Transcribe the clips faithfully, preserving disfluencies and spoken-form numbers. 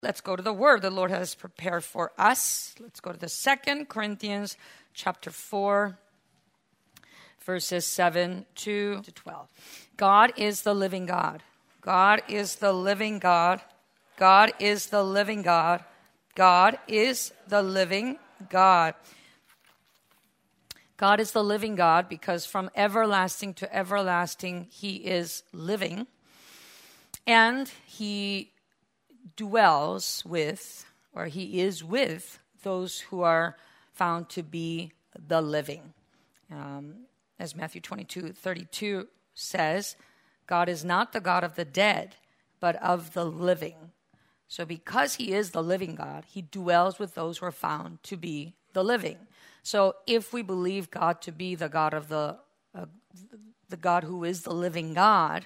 Let's go to the word the Lord has prepared for us. Let's go to the Second Corinthians chapter four, verses seven to twelve. God is the living God. God is the living God. God is the living God. God is the living God. God is the living God because from everlasting to everlasting, he is living. And he dwells with, or he is with, those who are found to be the living. Um, as Matthew twenty-two thirty-two says, God is not the God of the dead, but of the living. So because he is the living God, he dwells with those who are found to be the living. So if we believe God to be the God of the, uh, the God who is the living God,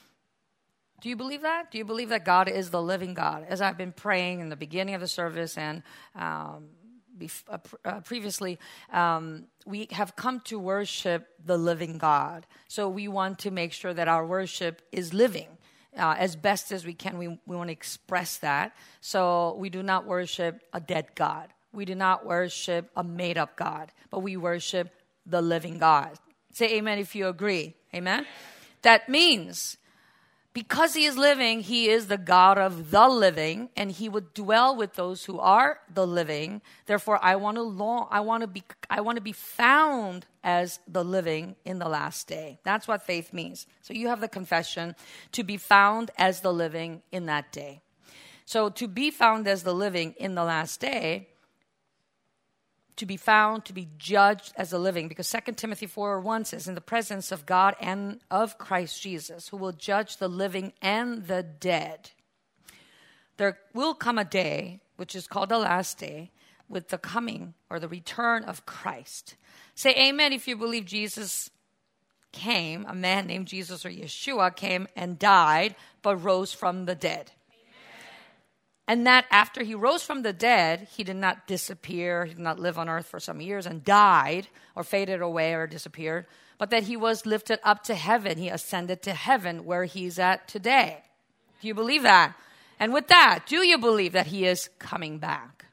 do you believe that? Do you believe that God is the living God? As I've been praying in the beginning of the service and um, bef- uh, pr- uh, previously, um, we have come to worship the living God. So we want to make sure that our worship is living. Uh, as best as we can, we, we want to express that. So we do not worship a dead God. We do not worship a made-up God, but we worship the living God. Say amen if you agree. Amen? That means because he is living, he is the God of the living, and he would dwell with those who are the living. Therefore, I want to long, I want to be, I want to be found as the living in the last day. That's what faith means. So you have the confession to be found as the living in that day. So to be found as the living in the last day, to be found, to be judged as a living. Because Second Timothy four one says, in the presence of God and of Christ Jesus, who will judge the living and the dead. There will come a day, which is called the last day, with the coming or the return of Christ. Say amen if you believe Jesus came, a man named Jesus or Yeshua came and died, but rose from the dead. And that after he rose from the dead, he did not disappear, he did not live on earth for some years and died or faded away or disappeared, but that he was lifted up to heaven. He ascended to heaven where he's at today. Do you believe that? And with that, do you believe that he is coming back?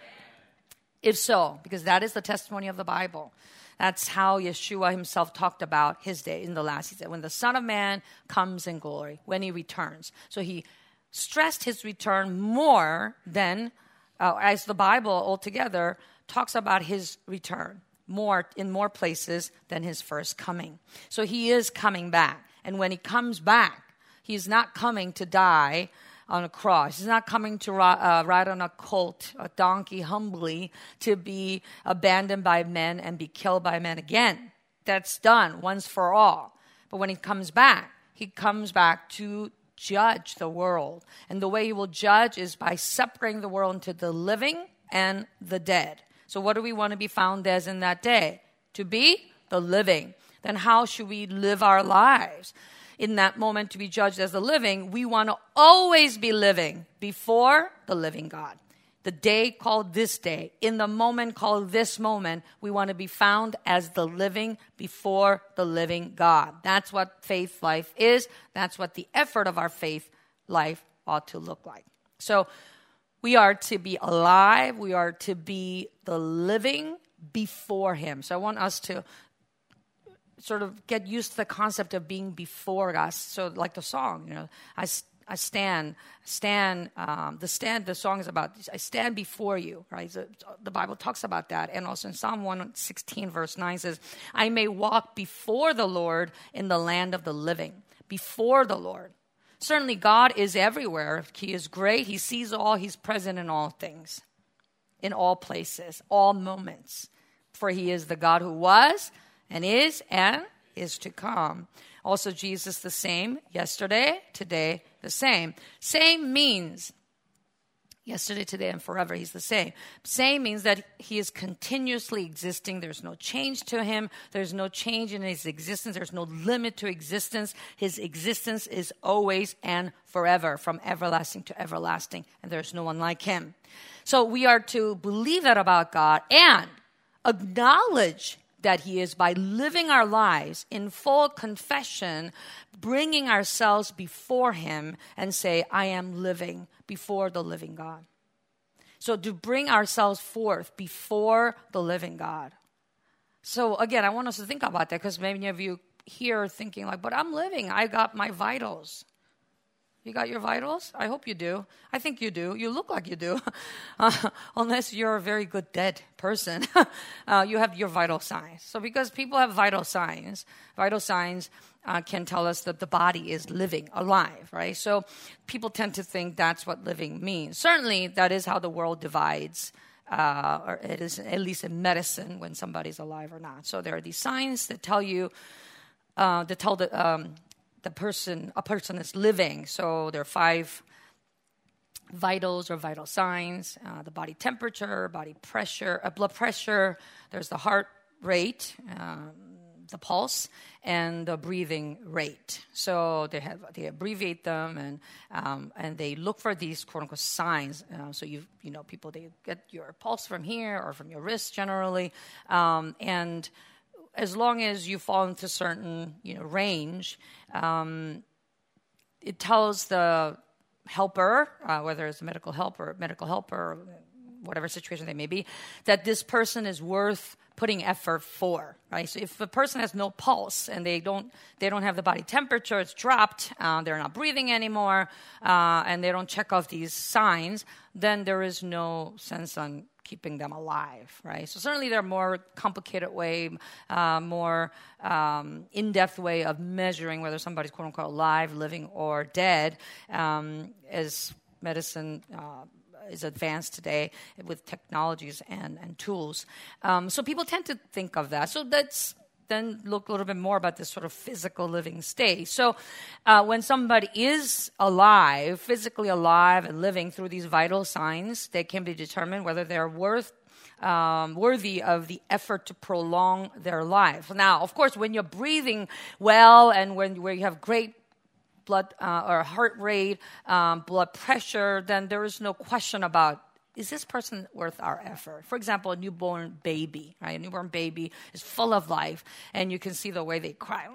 If so, because that is the testimony of the Bible. That's how Yeshua himself talked about his day in the last. He said, when the Son of Man comes in glory, when he returns. So he stressed his return more than, uh, as the Bible altogether talks about his return, more in more places than his first coming. So he is coming back. And when he comes back, he's not coming to die on a cross. He's not coming to ri- uh, ride on a colt, a donkey humbly, to be abandoned by men and be killed by men again. That's done once for all. But when he comes back, he comes back to judge the world. And the way he will judge is by separating the world into the living and the dead. So what do we want to be found as in that day? To be the living. Then how should we live our lives? In that moment to be judged as the living, we want to always be living before the living God. The day called this day, in the moment called this moment, we want to be found as the living before the living God. That's what faith life is. That's what the effort of our faith life ought to look like. So we are to be alive. We are to be the living before him. So I want us to sort of get used to the concept of being before us. So like the song, you know, I I stand, stand, um, the stand, the song is about, I stand before you, right? So the Bible talks about that. And also in Psalm one sixteen, verse nine says, I may walk before the Lord in the land of the living. Before the Lord. Certainly God is everywhere. He is great. He sees all. He's present in all things, in all places, all moments. For he is the God who was and is and is to come. Also, Jesus the same yesterday, today, the same. Same means yesterday, today, and forever. He's the same. Same means that he is continuously existing. There's no change to him. There's no change in his existence. There's no limit to existence. His existence is always and forever, from everlasting to everlasting. And there's no one like him. So we are to believe that about God and acknowledge that he is by living our lives in full confession, bringing ourselves before him and say, I am living before the living God. So to bring ourselves forth before the living God. So again, I want us to think about that because many of you here are thinking like, but I'm living. I got my vitals. You got your vitals? I hope you do. I think you do. You look like you do. Uh, unless you're a very good dead person. uh, you have your vital signs. So because people have vital signs, vital signs uh, can tell us that the body is living, alive, right? So people tend to think that's what living means. Certainly, that is how the world divides, uh, or it is at least in medicine when somebody's alive or not. So there are these signs that tell you, uh, that tell the... Um, the person, a person is living. So there are five vitals or vital signs, uh, the body temperature, body pressure, uh, blood pressure, there's the heart rate, um, the pulse, and the breathing rate. So they have they abbreviate them and um, and they look for these quote unquote signs. Uh, so you you know people they get your pulse from here or from your wrist generally, um, and as long as you fall into certain, you know, range, um, it tells the helper, uh, whether it's a medical helper, medical helper, whatever situation they may be, that this person is worth putting effort for, right? So if a person has no pulse and they don't, they don't have the body temperature, it's dropped, uh, they're not breathing anymore, uh, and they don't check off these signs, then there is no sense on keeping them alive, right? So certainly there are more complicated way, uh, more um, in-depth way of measuring whether somebody's quote-unquote alive, living, or dead, um, as medicine uh, is advanced today with technologies and, and tools. Um, so people tend to think of that. So that's then look a little bit more about this sort of physical living state. So uh, when somebody is alive, physically alive and living through these vital signs, they can be determined whether they're worth um, worthy of the effort to prolong their life. Now, of course, when you're breathing well and when where you have great blood uh, or heart rate, um, blood pressure, then there is no question about, is this person worth our effort? For example, a newborn baby, right? A newborn baby is full of life, and you can see the way they cry.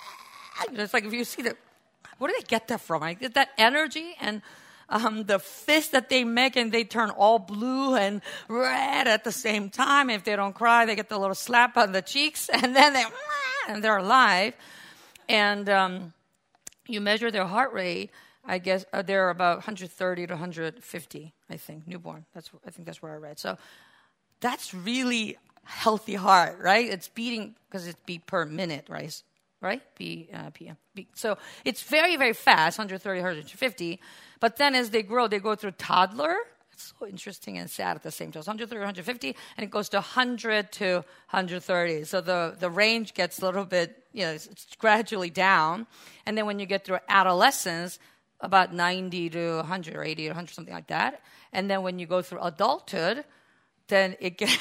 It's like if you see the, where do they get that from? Like that energy and um, the fist that they make, and they turn all blue and red at the same time. If they don't cry, they get the little slap on the cheeks, and then they, and they're alive. And um, you measure their heart rate. I guess uh, they're about one hundred thirty to one hundred fifty, I think, newborn. That's I think that's where I read. So that's really healthy heart, right? It's beating, because it's beat per minute, right? Right? B, uh, P M. Beat. So it's very, very fast, one hundred thirty, one hundred fifty. But then as they grow, they go through toddler. It's so interesting and sad at the same time. It's one hundred thirty, one hundred fifty, and it goes to one hundred to one hundred thirty. So the, the range gets a little bit, you know, it's, it's gradually down. And then when you get through adolescence, about ninety to one hundred or eighty or one hundred, something like that. And then when you go through adulthood, then it gets...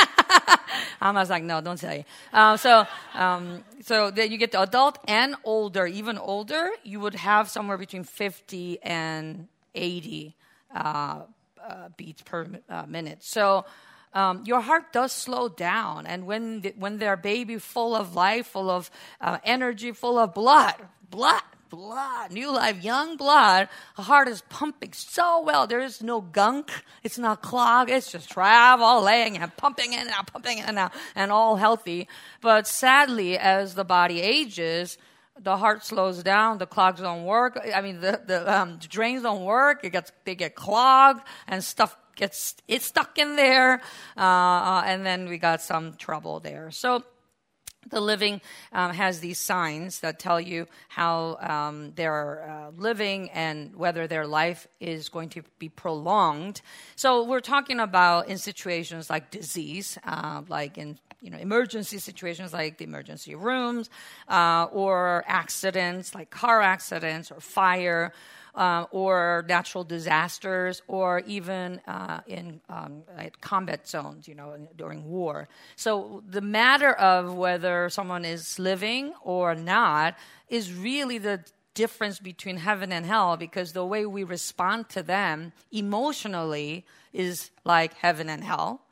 I was like, no, don't say. Uh, so, um, so then you get to adult and older, even older, you would have somewhere between fifty and eighty uh, uh, beats per uh, minute. So um, your heart does slow down. And when, the, when they're a baby full of life, full of uh, energy, full of blood, blood, blood, new life, young blood, the heart is pumping so well. There is no gunk. It's not clogged. It's just traveling and pumping in and out, pumping in and out, and all healthy. But sadly, as the body ages, the heart slows down. The clogs don't work. I mean, the, the, um, the drains don't work. It gets, they get clogged, and stuff gets it's stuck in there. Uh, and then we got some trouble there. So the living um, has these signs that tell you how um, they're uh, living and whether their life is going to be prolonged. So we're talking about in situations like disease, uh, like in you know emergency situations like the emergency rooms, uh, or accidents like car accidents or fire. Uh, or natural disasters, or even uh, in um, like combat zones, you know, during war. So the matter of whether someone is living or not is really the difference between heaven and hell, because the way we respond to them emotionally is like heaven and hell.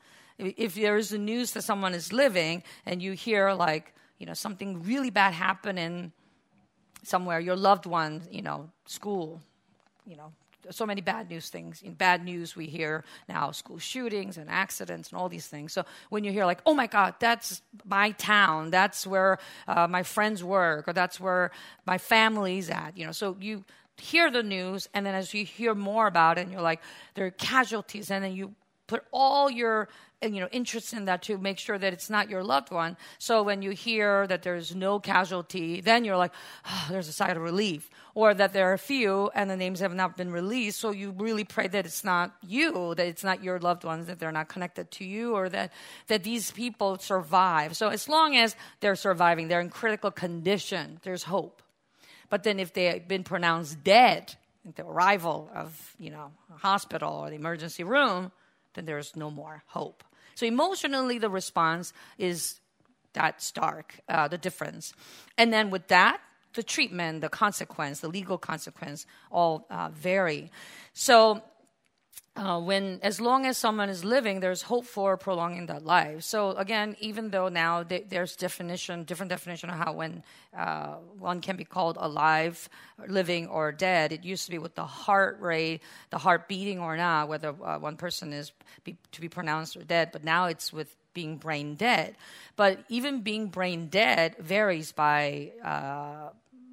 if, if there is the news that someone is living and you hear like, you know, something really bad happen in somewhere, your loved one, you know, school, you know, so many bad news things. In bad news, we hear now school shootings and accidents and all these things. So when you hear like, oh my God, that's my town, that's where uh, my friends work, or that's where my family's at, you know, so you hear the news, and then as you hear more about it, and you're like, there are casualties, and then you put all your you know interest in that to make sure that it's not your loved one. So when you hear that there's no casualty, then you're like, oh, there's a sigh of relief. Or that there are a few and the names have not been released, so you really pray that it's not you, that it's not your loved ones, that they're not connected to you, or that, that these people survive. So as long as they're surviving, they're in critical condition, there's hope. But then if they've been pronounced dead at the arrival of, you know, a hospital or the emergency room, then there's no more hope. So emotionally, the response is that stark, uh, the difference. And then with that, the treatment, the consequence, the legal consequence, all uh, vary. So uh, when, as long as someone is living, there's hope for prolonging that life. So again, even though now they, there's definition, different definition of how when uh, one can be called alive, living, or dead. It used to be with the heart rate, the heart beating or not, whether uh, one person is be, to be pronounced or dead. But now it's with being brain dead. But even being brain dead varies by uh,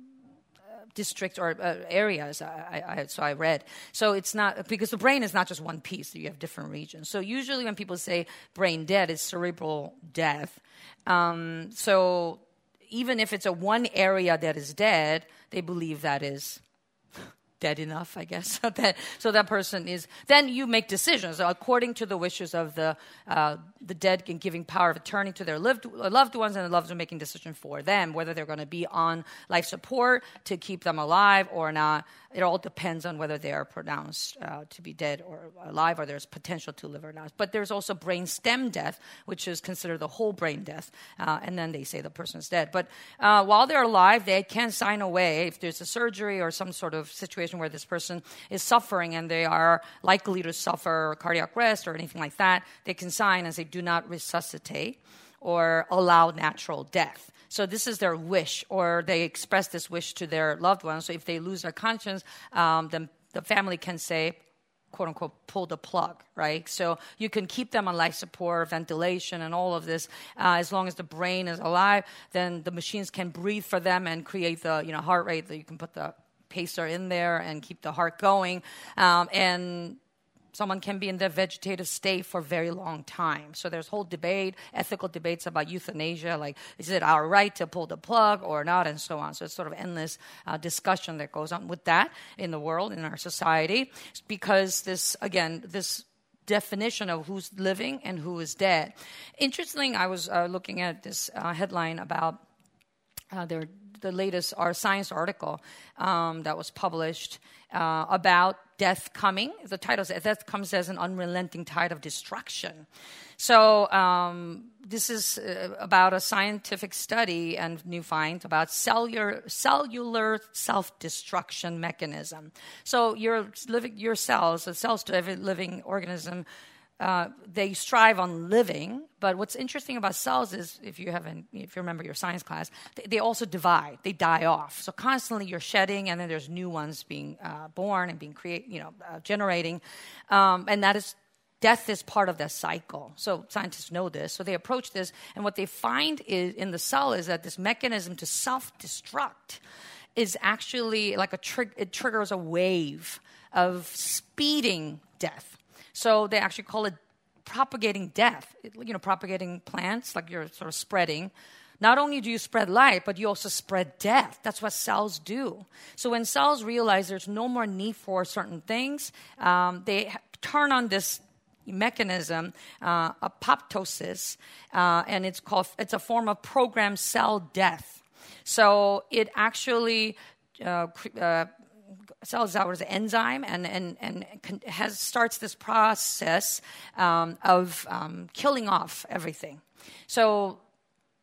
district or uh, areas. I, I, so I read. So it's not, because the brain is not just one piece. You have different regions. So usually when people say brain dead, it's cerebral death. Um, so even if it's a one area that is dead, they believe that is dead enough, I guess. So that, so that person is, then you make decisions according to the wishes of the uh, the dead, and giving power of attorney to their lived, loved ones, and the loved ones making decision for them, whether they're going to be on life support to keep them alive or not. It all depends on whether they are pronounced uh, to be dead or alive, or there's potential to live or not. But there's also brain stem death, which is considered the whole brain death, uh, and then they say the person is dead. But uh, while they're alive, they can sign away if there's a surgery or some sort of situation where this person is suffering and they are likely to suffer cardiac arrest or anything like that. They can sign and say, do not resuscitate or allow natural death. So this is their wish, or they express this wish to their loved ones. So if they lose their conscience, um, then the family can say, quote unquote, pull the plug, right? So you can keep them on life support, ventilation, and all of this. Uh, as long as the brain is alive, then the machines can breathe for them and create the, you know, heart rate that you can put the pacer in there and keep the heart going. Um, and someone can be in the vegetative state for a very long time. So there's whole debate, ethical debates about euthanasia, like is it our right to pull the plug or not, and so on. So it's sort of endless uh, discussion that goes on with that in the world, in our society, because this, again, this definition of who's living and who is dead. Interesting, I was uh, looking at this uh, headline about uh, their the latest our science article um, that was published uh, about death coming. The title says, death comes as an unrelenting tide of destruction. So um, this is uh, about a scientific study and new find about cellular cellular self-destruction mechanism. So your living your cells, the cells to every living organism, Uh, they strive on living, but what's interesting about cells is, if you haven't, if you remember your science class, they, they also divide, they die off. So constantly you're shedding, and then there's new ones being uh, born and being create, you know, uh, generating, um, and that is death is part of that cycle. So scientists know this, so they approach this, and what they find is in the cell is that this mechanism to self-destruct is actually like a trig- it triggers a wave of speeding death. So they actually call it propagating death, it, you know, propagating plants, like you're sort of spreading. Not only do you spread life, but you also spread death. That's what cells do. So when cells realize there's no more need for certain things, um, they ha- turn on this mechanism, uh, apoptosis, uh, and it's called, it's a form of programmed cell death. So it actually uh, uh, cells out as an enzyme and and and has starts this process um, of um, killing off everything. So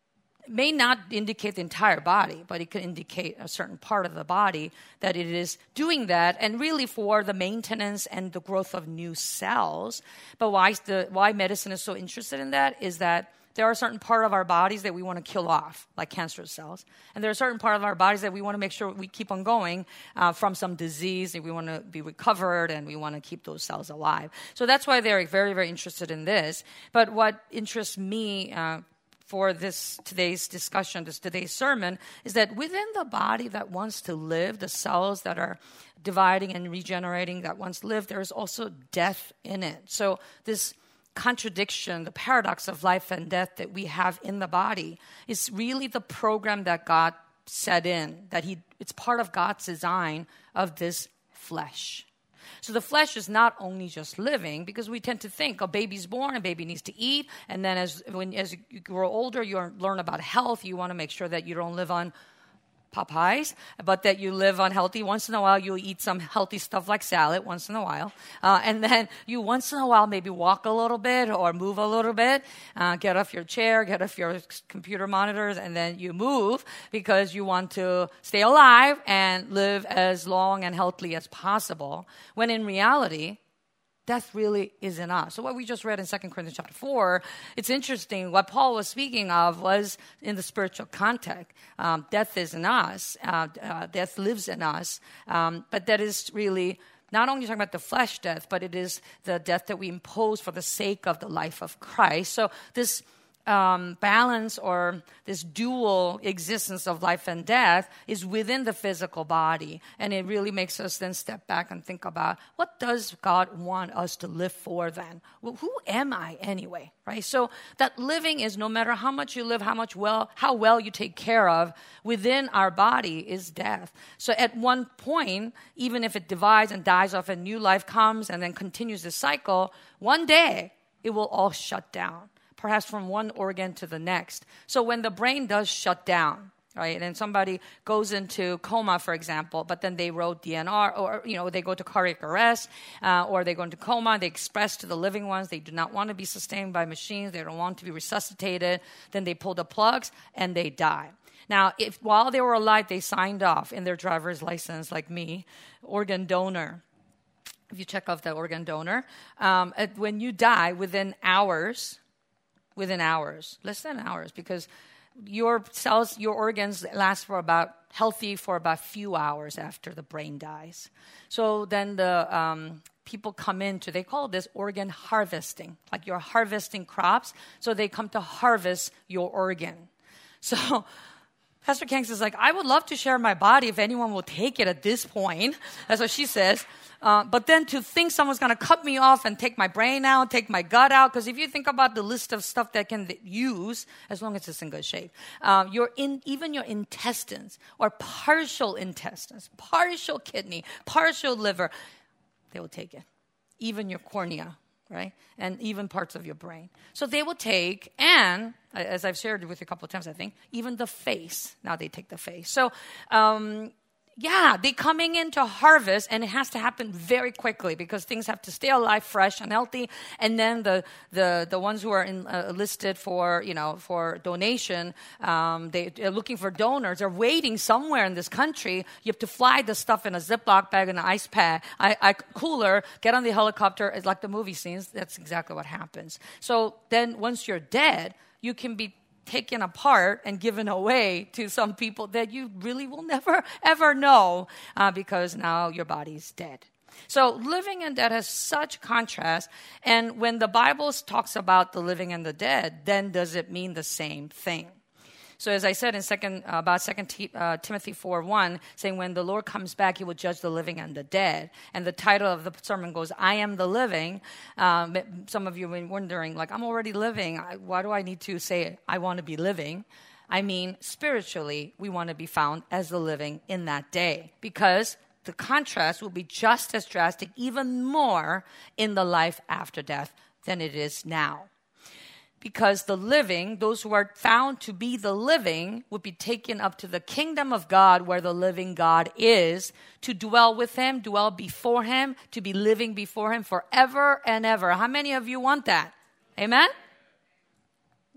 may not indicate the entire body, but it can indicate a certain part of the body that it is doing that, and really for the maintenance and the growth of new cells. But why the why medicine is so interested in that is that there are certain part of our bodies that we want to kill off, like cancerous cells. And there are certain part of our bodies that we want to make sure we keep on going uh, from some disease, and we want to be recovered, and we want to keep those cells alive. So that's why they're very, very interested in this. But what interests me uh, for this today's discussion, this today's sermon, is that within the body that wants to live, the cells that are dividing and regenerating that wants to live, there is also death in it. So this contradiction, the paradox of life and death that we have in the body is really the program that God set in, that he it's part of God's design of this flesh. So the flesh is not only just living, because we tend to think a baby's born, a baby needs to eat, and then as when as you grow older, you learn about health. You want to make sure that you don't live on Popeyes, but that you live unhealthy. Once in a while, you'll eat some healthy stuff like salad once in a while. Uh, and then you once in a while maybe walk a little bit or move a little bit, uh, get off your chair, get off your computer monitors, and then you move because you want to stay alive and live as long and healthy as possible. When in reality, death really is in us. So what we just read in Second Corinthians chapter four, it's interesting. What Paul was speaking of was in the spiritual context. Um, death is in us. Uh, uh, death lives in us. Um, but that is really not only talking about the flesh death, but it is the death that we impose for the sake of the life of Christ. So this Um, balance or this dual existence of life and death is within the physical body. And it really makes us then step back and think about, what does God want us to live for then? Well, who am I anyway, right? So that living is no matter how much you live, how much well, how well you take care of, within our body is death. So at one point, even if it divides and dies off, a new life comes and then continues the cycle, one day it will all shut down. Perhaps from one organ to the next. So when the brain does shut down, right, and somebody goes into coma, for example, but then they wrote D N R, or, you know, they go to cardiac arrest, uh, or they go into coma, they express to the living ones they do not want to be sustained by machines, they don't want to be resuscitated, then they pull the plugs, and they die. Now, if while they were alive, they signed off in their driver's license, like me, organ donor. If you check off the organ donor, um, when you die, within hours, within hours, less than hours, because your cells, your organs last for about, healthy for about few hours after the brain dies. So then the um, people come into, they call this organ harvesting, like you're harvesting crops, so they come to harvest your organ. So Pastor Kangs is like, I would love to share my body if anyone will take it at this point. That's what she says. Uh, but then to think someone's going to cut me off and take my brain out, take my gut out, because if you think about the list of stuff that can use, as long as it's in good shape, uh, your in, even your intestines or partial intestines, partial kidney, partial liver, they will take it. Even your cornea, right? And even parts of your brain. So they will take, and as I've shared with you a couple of times, I think, even the face. Now they take the face. So, um, yeah, they're coming in to harvest, and it has to happen very quickly because things have to stay alive, fresh, and healthy. And then the the, the ones who are in, uh, listed for, you know, for donation, um, they, they're looking for donors. They're waiting somewhere in this country. You have to fly the stuff in a Ziploc bag and an ice pack, I, I, cooler, get on the helicopter. It's like the movie scenes. That's exactly what happens. So then once you're dead, you can be taken apart and given away to some people that you really will never, ever know uh, because now your body's dead. So living and dead has such contrast. And when the Bible talks about the living and the dead, then does it mean the same thing? So as I said in second uh, about Second T- uh, Timothy four one, saying when the Lord comes back, he will judge the living and the dead. And the title of the sermon goes, I am the living. Um, some of you have been wondering, like, I'm already living. I, why do I need to say I want to be living? I mean, spiritually, we want to be found as the living in that day. Because the contrast will be just as drastic, even more, in the life after death than it is now. Because the living, those who are found to be the living, would be taken up to the kingdom of God where the living God is, to dwell with him, dwell before him, to be living before him forever and ever. How many of you want that? Amen?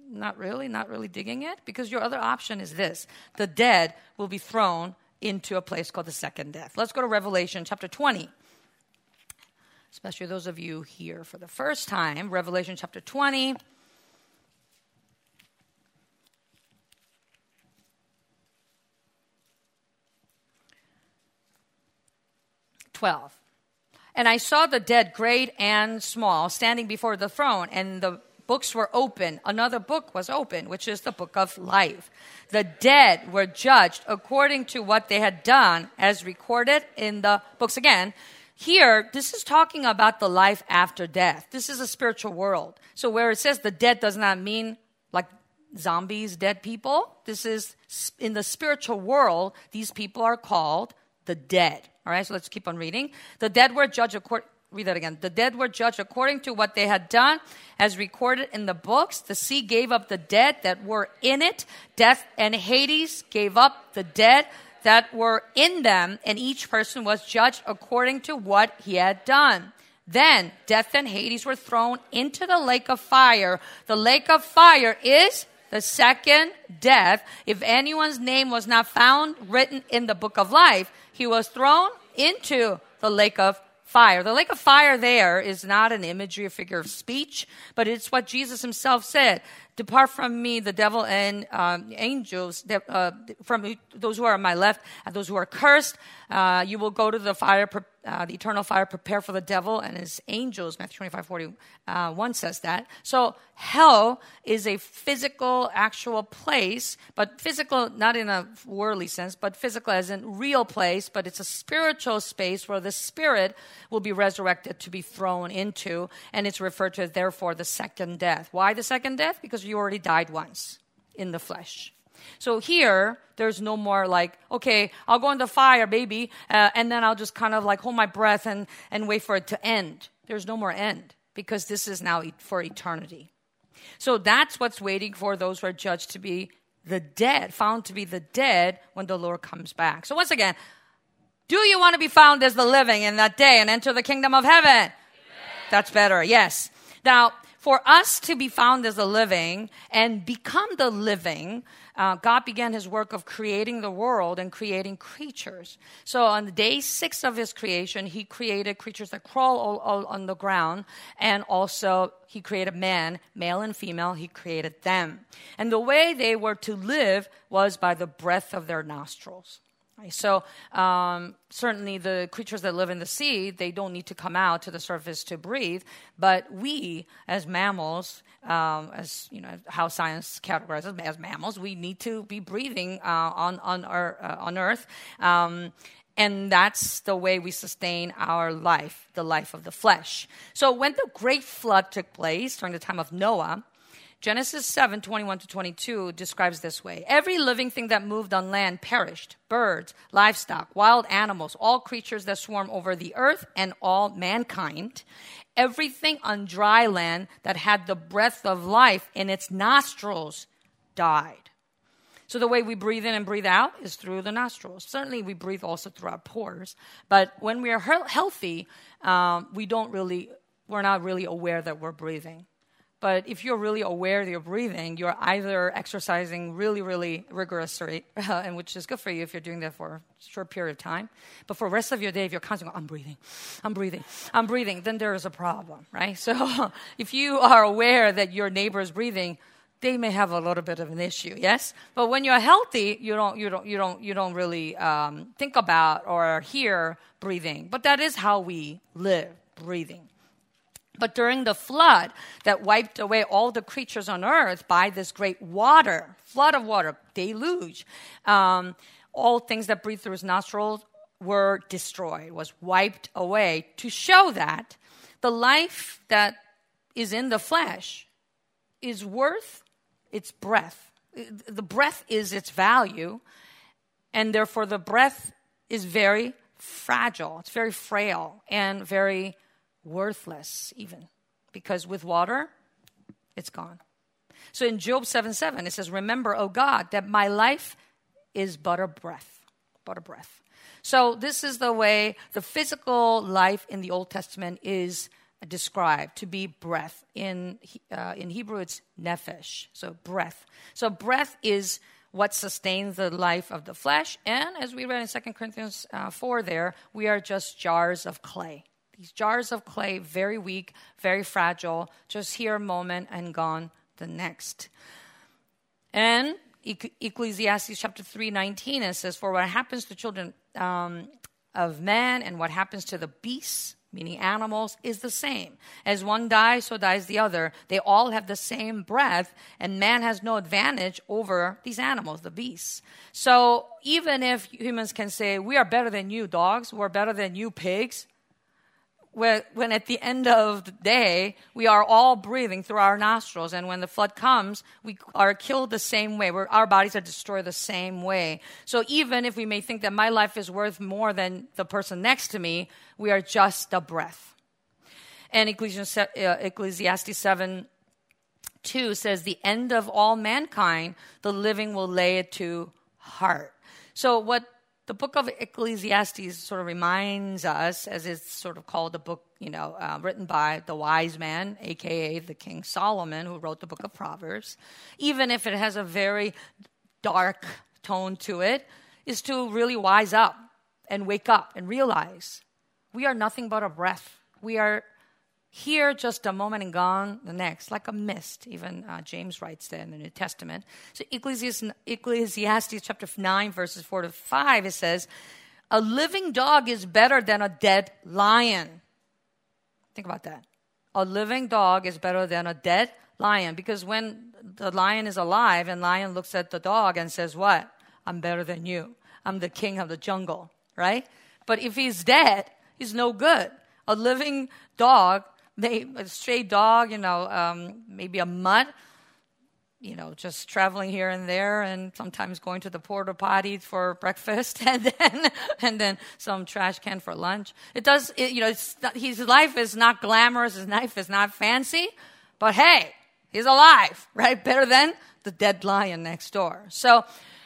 not really, not really digging it, because your other option is this. The dead will be thrown into a place called the second death. Let's go to Revelation chapter twenty. Especially those of you here for the first time. Revelation chapter twenty. twelve. And I saw the dead, great and small, standing before the throne, and the books were open. Another book was open, which is the book of life. The dead were judged according to what they had done, as recorded in the books. Again, here, this is talking about the life after death. This is a spiritual world. So where it says the dead does not mean like zombies, dead people. This is in the spiritual world, these people are called the dead. All right, so let's keep on reading. The dead were judged according, read that again. The dead were judged according to what they had done, as recorded in the books. The sea gave up the dead that were in it. Death and Hades gave up the dead that were in them, and each person was judged according to what he had done. Then death and Hades were thrown into the lake of fire. The lake of fire is the second death. If anyone's name was not found written in the book of life, he was thrown into the lake of fire. The lake of fire there is not an imagery or figure of speech, but it's what Jesus himself said. Depart from me, the devil and um, angels, that, uh, from those who are on my left and those who are cursed. Uh, you will go to the fire, uh, the eternal fire, prepare for the devil and his angels. Matthew twenty-five forty-one says that. So hell is a physical, actual place, but physical not in a worldly sense, but physical as in real place, but it's a spiritual space where the spirit will be resurrected to be thrown into, and it's referred to as, therefore, the second death. Why the second death? Because you already died once in the flesh. So here, there's no more like, okay, I'll go in the fire, baby, uh, and then I'll just kind of like hold my breath and, and wait for it to end. There's no more end, because this is now e- for eternity. So that's what's waiting for those who are judged to be the dead, found to be the dead when the Lord comes back. So once again, do you want to be found as the living in that day and enter the kingdom of heaven? Amen. That's better, yes. Now, for us to be found as the living and become the living, uh, God began his work of creating the world and creating creatures. So on the day six of his creation, he created creatures that crawl all, all on the ground, and also he created man, male and female, he created them. And the way they were to live was by the breath of their nostrils. So um, certainly the creatures that live in the sea, they don't need to come out to the surface to breathe. But we, as mammals, um, as you know, how science categorizes as mammals, we need to be breathing uh, on on our uh, on Earth, um, and that's the way we sustain our life, the life of the flesh. So when the great flood took place during the time of Noah, Genesis seven, twenty-one to twenty-two describes this way. Every living thing that moved on land perished. Birds, livestock, wild animals, all creatures that swarm over the earth, and all mankind. Everything on dry land that had the breath of life in its nostrils died. So the way we breathe in and breathe out is through the nostrils. Certainly we breathe also through our pores. But when we are he- healthy, um, we don't really, we're not really aware that we're breathing. But if you're really aware that you're breathing, you're either exercising really, really rigorously, uh, and which is good for you if you're doing that for a short period of time. But for the rest of your day, if you're constantly going, I'm breathing, I'm breathing, I'm breathing, then there is a problem, right? So if you are aware that your neighbor is breathing, they may have a little bit of an issue, yes? But when you're healthy, you don't, you don't, you don't, you don't really um, think about or hear breathing. But that is how we live, breathing. But during the flood that wiped away all the creatures on earth by this great water, flood of water, deluge, um, all things that breathe through his nostrils were destroyed, was wiped away, to show that the life that is in the flesh is worth its breath. The breath is its value, and therefore the breath is very fragile. It's very frail and very worthless even, because with water, it's gone. So in Job seven seven, it says, remember, O God, that my life is but a breath, but a breath. So this is the way the physical life in the Old Testament is described to be breath. In uh, in Hebrew, it's nephesh, so breath. So breath is what sustains the life of the flesh. And as we read in Second Corinthians uh, four there, we are just jars of clay. These jars of clay, very weak, very fragile, just here a moment and gone the next. And Ecclesiastes chapter three nineteen, it says, for what happens to children um, of man and what happens to the beasts, meaning animals, is the same. As one dies, so dies the other. They all have the same breath, and man has no advantage over these animals, the beasts. So even if humans can say, we are better than you dogs, we're better than you pigs, when, when at the end of the day, we are all breathing through our nostrils, and when the flood comes, we are killed the same way. We're, our bodies are destroyed the same way. So even if we may think that my life is worth more than the person next to me, we are just a breath. And Ecclesiastes seven two says, the end of all mankind, the living will lay it to heart. So what the book of Ecclesiastes sort of reminds us, as it's sort of called the book, you know, uh, written by the wise man, a k a the King Solomon, who wrote the book of Proverbs, even if it has a very dark tone to it, is to really wise up and wake up and realize we are nothing but a breath. We are here just a moment and gone the next, like a mist. Even uh, James writes that in the New Testament. So Ecclesiastes, Ecclesiastes chapter nine, verses four to five, it says, a living dog is better than a dead lion. Think about that. A living dog is better than a dead lion. Because when the lion is alive and lion looks at the dog and says, what? I'm better than you. I'm the king of the jungle, right? But if he's dead, he's no good. A living dog, they, a stray dog, you know, um, maybe a mutt, you know, just traveling here and there, and sometimes going to the porta potty for breakfast, and then and then some trash can for lunch. It does, it, you know, it's not, his life is not glamorous, his life is not fancy, but hey, he's alive, right? Better than the dead lion next door. So,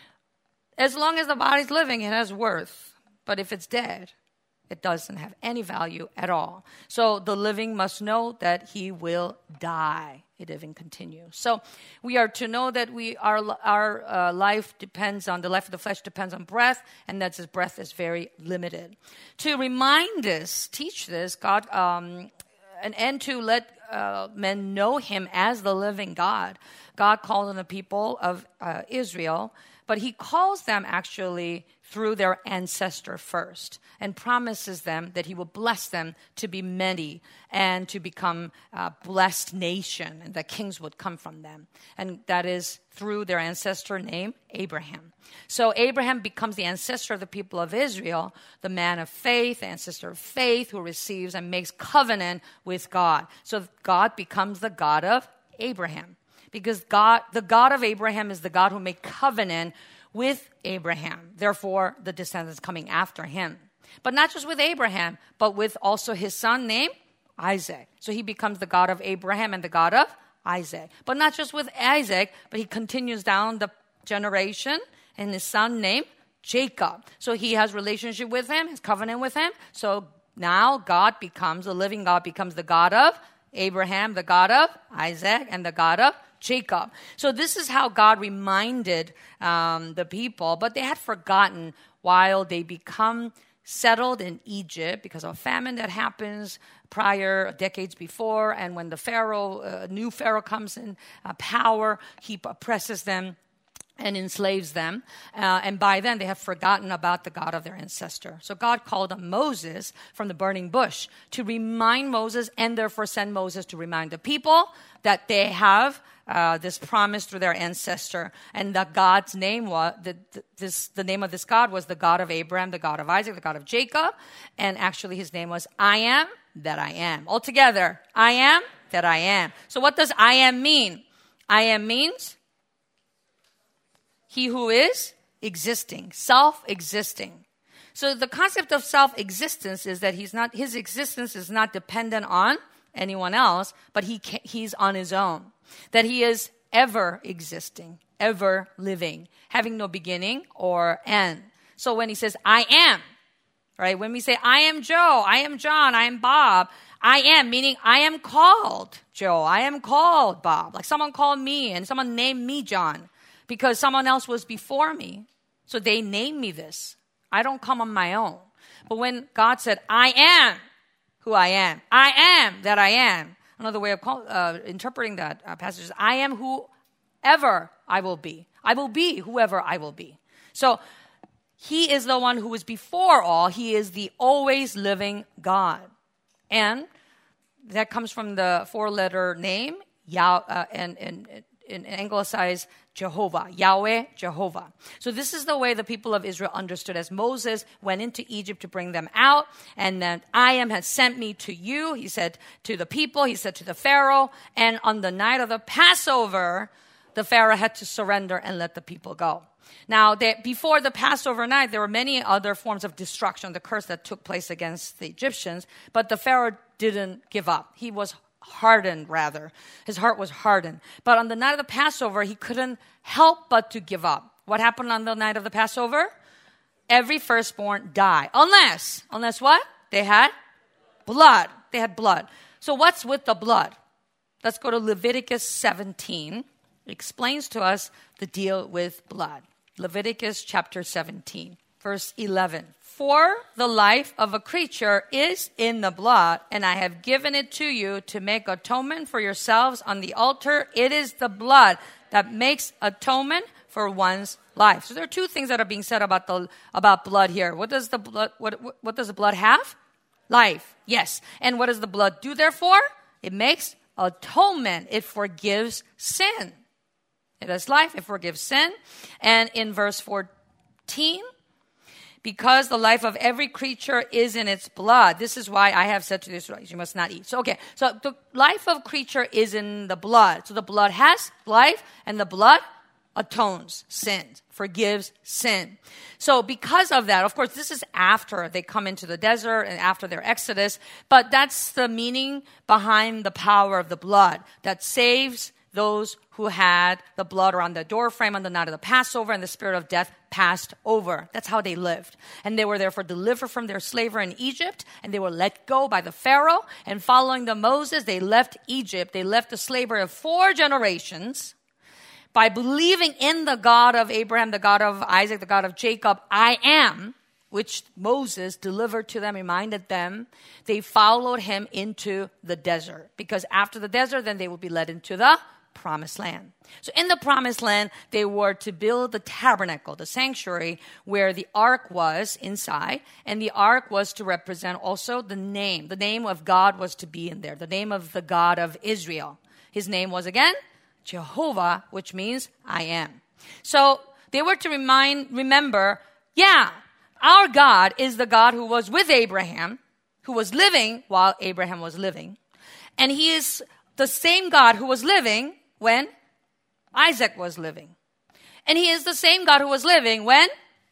as long as the body's living, it has worth. But if it's dead, it doesn't have any value at all. So the living must know that he will die. It even continues. So we are to know that we our our uh, life depends on, the life of the flesh depends on breath, and that his breath is very limited. To remind us, teach this, God, um, and, and to let uh, men know him as the living God. God called on the people of uh, Israel, but he calls them actually through their ancestor first, and promises them that he will bless them to be many and to become a blessed nation, and that kings would come from them. And that is through their ancestor named Abraham. So Abraham becomes the ancestor of the people of Israel, the man of faith, the ancestor of faith, who receives and makes covenant with God. So God becomes the God of Abraham, because God, the God of Abraham is the God who made covenant with Abraham. Therefore, the descendants coming after him. But not just with Abraham, but with also his son named Isaac. So he becomes the God of Abraham and the God of Isaac. But not just with Isaac, but he continues down the generation, and his son named Jacob. So he has relationship with him, his covenant with him. So now God becomes, the living God becomes the God of Abraham, the God of Isaac, and the God of Jacob. So this is how God reminded um, the people, but they had forgotten while they become settled in Egypt because of a famine that happens prior, decades before, and when the Pharaoh, uh, new Pharaoh comes in uh, power, he oppresses them and enslaves them. Uh, and by then, they have forgotten about the God of their ancestor. So God called on Moses from the burning bush to remind Moses, and therefore send Moses to remind the people that they have uh, this promise through their ancestor. And that God's name was, the, this, the name of this God was the God of Abraham, the God of Isaac, the God of Jacob. And actually, his name was I am that I am. Altogether, I am that I am. So what does I am mean? I am means he who is existing, self-existing. So the concept of self-existence is that he's not, his existence is not dependent on anyone else, but he can, he's on his own. That he is ever existing, ever living, having no beginning or end. So when he says, I am, right? When we say, I am Joe, I am John, I am Bob, I am, meaning I am called Joe. I am called Bob. Like someone called me and someone named me John because someone else was before me. So they named me this. I don't come on my own. But when God said, I am who I am, I am that I am. Another way of call, uh, interpreting that uh, passage is, I am whoever I will be. I will be whoever I will be. So he is the one who is before all. He is the always living God. And that comes from the four-letter name, Yah, uh, and, and, and anglicized Jehovah, Yahweh, Jehovah. So this is the way the people of Israel understood as Moses went into Egypt to bring them out, and then I am has sent me to you, he said to the people, he said to the Pharaoh, and on the night of the Passover, the Pharaoh had to surrender and let the people go. Now, they, before the Passover night, there were many other forms of destruction, the curse that took place against the Egyptians, but the Pharaoh didn't give up. He was hardened, rather. His heart was hardened. But on the night of the Passover, he couldn't help but to give up. What happened on the night of the Passover? Every firstborn died. Unless, unless what? They had blood. They had blood. So what's with the blood? Let's go to Leviticus seventeen. It explains to us the deal with blood. Leviticus chapter seventeen, verse eleven. For the life of a creature is in the blood, and I have given it to you to make atonement for yourselves on the altar. It is the blood that makes atonement for one's life. So there are two things that are being said about the about blood here. What does the blood what what does the blood have? Life. Yes. And what does the blood do therefore? It makes atonement. It forgives sin. It has life. It forgives sin. And in verse fourteen, because the life of every creature is in its blood. This is why I have said to the Israelites, you must not eat. So, okay. So the life of creature is in the blood. So the blood has life, and the blood atones sin, forgives sin. So because of that, of course, this is after they come into the desert and after their exodus, but that's the meaning behind the power of the blood that saves those who had the blood around the doorframe on the night of the Passover, and the spirit of death passed over. That's how they lived. And they were therefore delivered from their slavery in Egypt, and they were let go by the Pharaoh. And following the Moses, they left Egypt. They left the slavery of four generations by believing in the God of Abraham, the God of Isaac, the God of Jacob, I am, which Moses delivered to them, reminded them. They followed him into the desert, because after the desert, then they would be led into the promised land. So in the promised land, they were to build the tabernacle, the sanctuary, where the ark was inside. And the ark was to represent also the name. The name of God was to be in there. The name of the God of Israel. His name was again, Jehovah, which means I am. So they were to remind, remember, yeah, our God is the God who was with Abraham, who was living while Abraham was living. And he is the same God who was living when Isaac was living. And he is the same God who was living when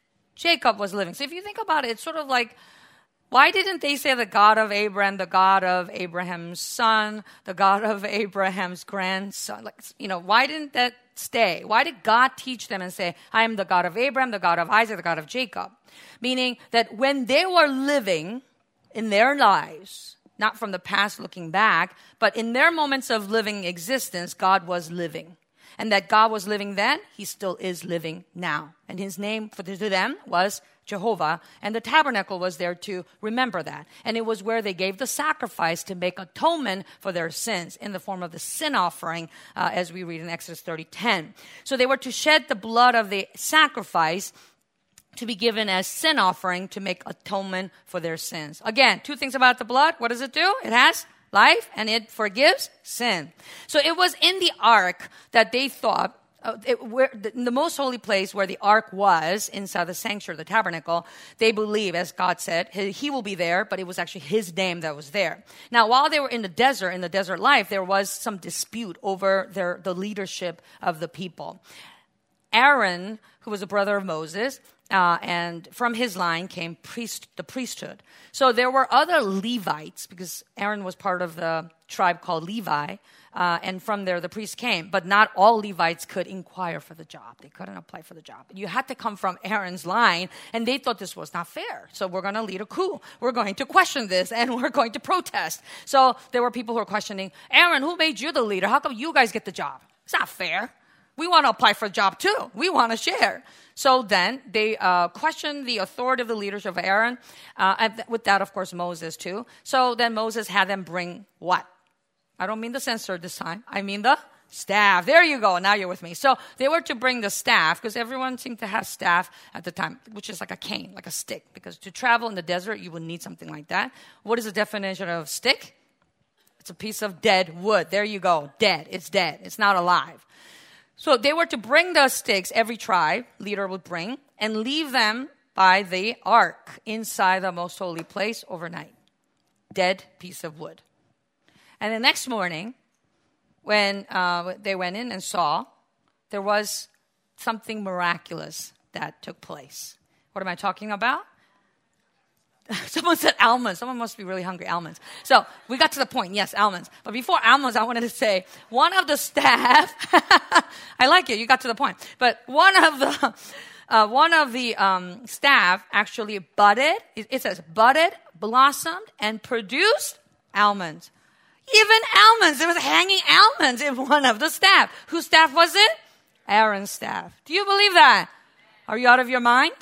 Jacob was living. So if you think about it, it's sort of like, why didn't they say the God of Abraham, the God of Abraham's son, the God of Abraham's grandson? Like, you know, why didn't that stay? Why did God teach them and say, I am the God of Abraham, the God of Isaac, the God of Jacob? Meaning that when they were living in their lives, not from the past looking back, but in their moments of living existence, God was living. And that God was living then, he still is living now. And his name for to them was Jehovah. And the tabernacle was there to remember that. And it was where they gave the sacrifice to make atonement for their sins in the form of the sin offering, uh, as we read in Exodus thirty ten. So they were to shed the blood of the sacrifice to be given as sin offering to make atonement for their sins. Again, two things about the blood. What does it do? It has life and it forgives sin. So it was in the ark that they thought, uh, it, where, the, in the most holy place where the ark was, inside the sanctuary, the tabernacle, they believe, as God said, he, he will be there, but it was actually his name that was there. Now, while they were in the desert, in the desert life, there was some dispute over their, the leadership of the people. Aaron, who was a brother of Moses, uh, and from his line came priest, the priesthood. So there were other Levites, because Aaron was part of the tribe called Levi, uh, and from there the priests came. But not all Levites could inquire for the job. They couldn't apply for the job. You had to come from Aaron's line, and they thought this was not fair. So we're going to lead a coup. We're going to question this, and we're going to protest. So there were people who were questioning, Aaron, who made you the leader? How come you guys get the job? It's not fair. We want to apply for a job too. We want to share. So then they uh, questioned the authority of the leadership of Aaron. Uh, and th- with that, of course, Moses too. So then Moses had them bring what? I don't mean the censer this time. I mean the staff. There you go. Now you're with me. So they were to bring the staff, because everyone seemed to have staff at the time, which is like a cane, like a stick. Because to travel in the desert, you would need something like that. What is the definition of stick? It's a piece of dead wood. There you go. Dead. It's dead. It's not alive. So they were to bring the sticks, every tribe leader would bring, and leave them by the ark inside the most holy place overnight. Dead piece of wood. And the next morning, when uh, they went in and saw, there was something miraculous that took place. What am I talking about? Someone said almonds. Someone must be really hungry. Almonds. So we got to the point. Yes, almonds. But before almonds, I wanted to say one of the staff. I like it. You got to the point. But one of the uh, one of the um, staff actually budded. It, it says budded, blossomed, and produced almonds. Even almonds. There was hanging almonds in one of the staff. Whose staff was it? Aaron's staff. Do you believe that? Are you out of your mind?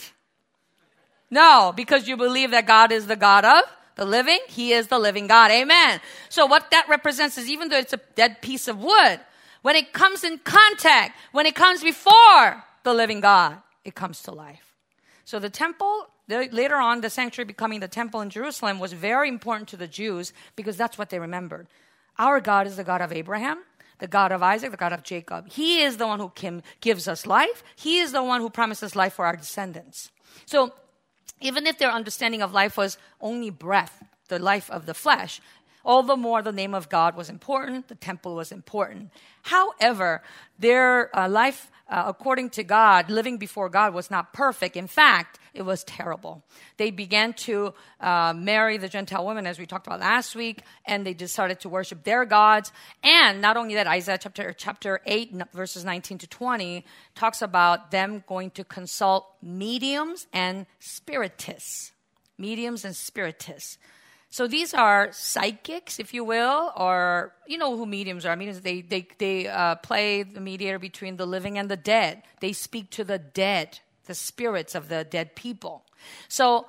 No, because you believe that God is the God of the living. He is the living God. Amen. So what that represents is, even though it's a dead piece of wood, when it comes in contact, when it comes before the living God, it comes to life. So the temple, later on, the sanctuary becoming the temple in Jerusalem, was very important to the Jews, because that's what they remembered. Our God is the God of Abraham, the God of Isaac, the God of Jacob. He is the one who can, gives us life. He is the one who promises life for our descendants. So even if their understanding of life was only breath, the life of the flesh, all the more the name of God was important, the temple was important. However, their uh, life, uh, according to God, living before God, was not perfect. In fact, it was terrible. They began to uh, marry the Gentile women, as we talked about last week, and they just started to worship their gods. And not only that, Isaiah chapter, chapter eight, verses nineteen to twenty, talks about them going to consult mediums and spiritists. Mediums and spiritists. So these are psychics, if you will, or you know who mediums are. Mediums, they they they uh, play the mediator between the living and the dead. They speak to the dead, the spirits of the dead people. So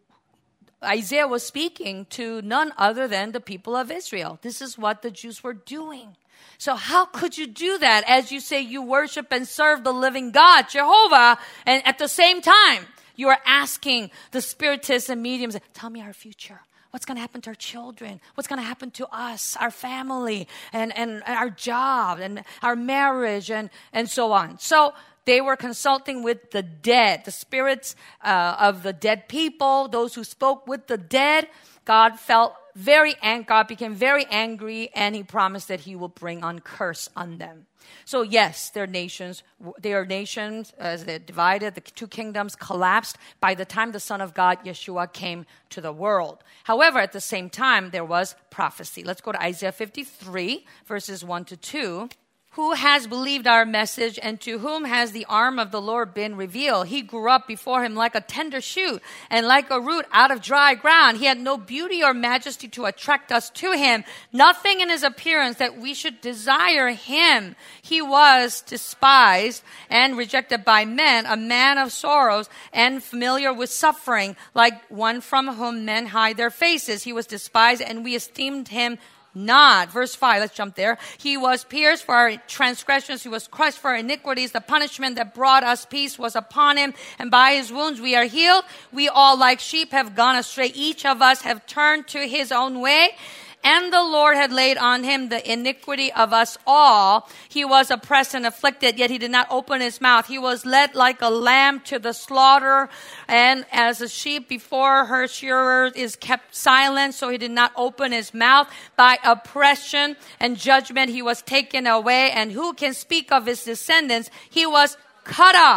Isaiah was speaking to none other than the people of Israel. This is what the Jews were doing. So how could you do that as you say you worship and serve the living God, Jehovah, and at the same time you are asking the spiritists and mediums, tell me our future. What's going to happen to our children? What's going to happen to us, our family, and, and our job, and our marriage, and, and so on. So they were consulting with the dead, the spirits uh, of the dead people, those who spoke with the dead. God felt very angry, God became very angry, and he promised that he will bring on curse on them. So yes, their nations, their nations, as they divided, the two kingdoms collapsed by the time the Son of God, Yeshua, came to the world. However, at the same time, there was prophecy. Let's go to Isaiah fifty-three, verses one to two. Who has believed our message, and to whom has the arm of the Lord been revealed? He grew up before him like a tender shoot and like a root out of dry ground. He had no beauty or majesty to attract us to him, nothing in his appearance that we should desire him. He was despised and rejected by men, a man of sorrows and familiar with suffering, like one from whom men hide their faces. He was despised, and we esteemed him not. Verse five, let's jump there. He was pierced for our transgressions. He was crushed for our iniquities. The punishment that brought us peace was upon him, and by his wounds we are healed. We all like sheep have gone astray. Each of us have turned to his own way, and the Lord had laid on him the iniquity of us all. He was oppressed and afflicted, yet he did not open his mouth. He was led like a lamb to the slaughter, and as a sheep before her shearer is kept silent, so he did not open his mouth. By oppression and judgment he was taken away, and who can speak of his descendants? He was cut off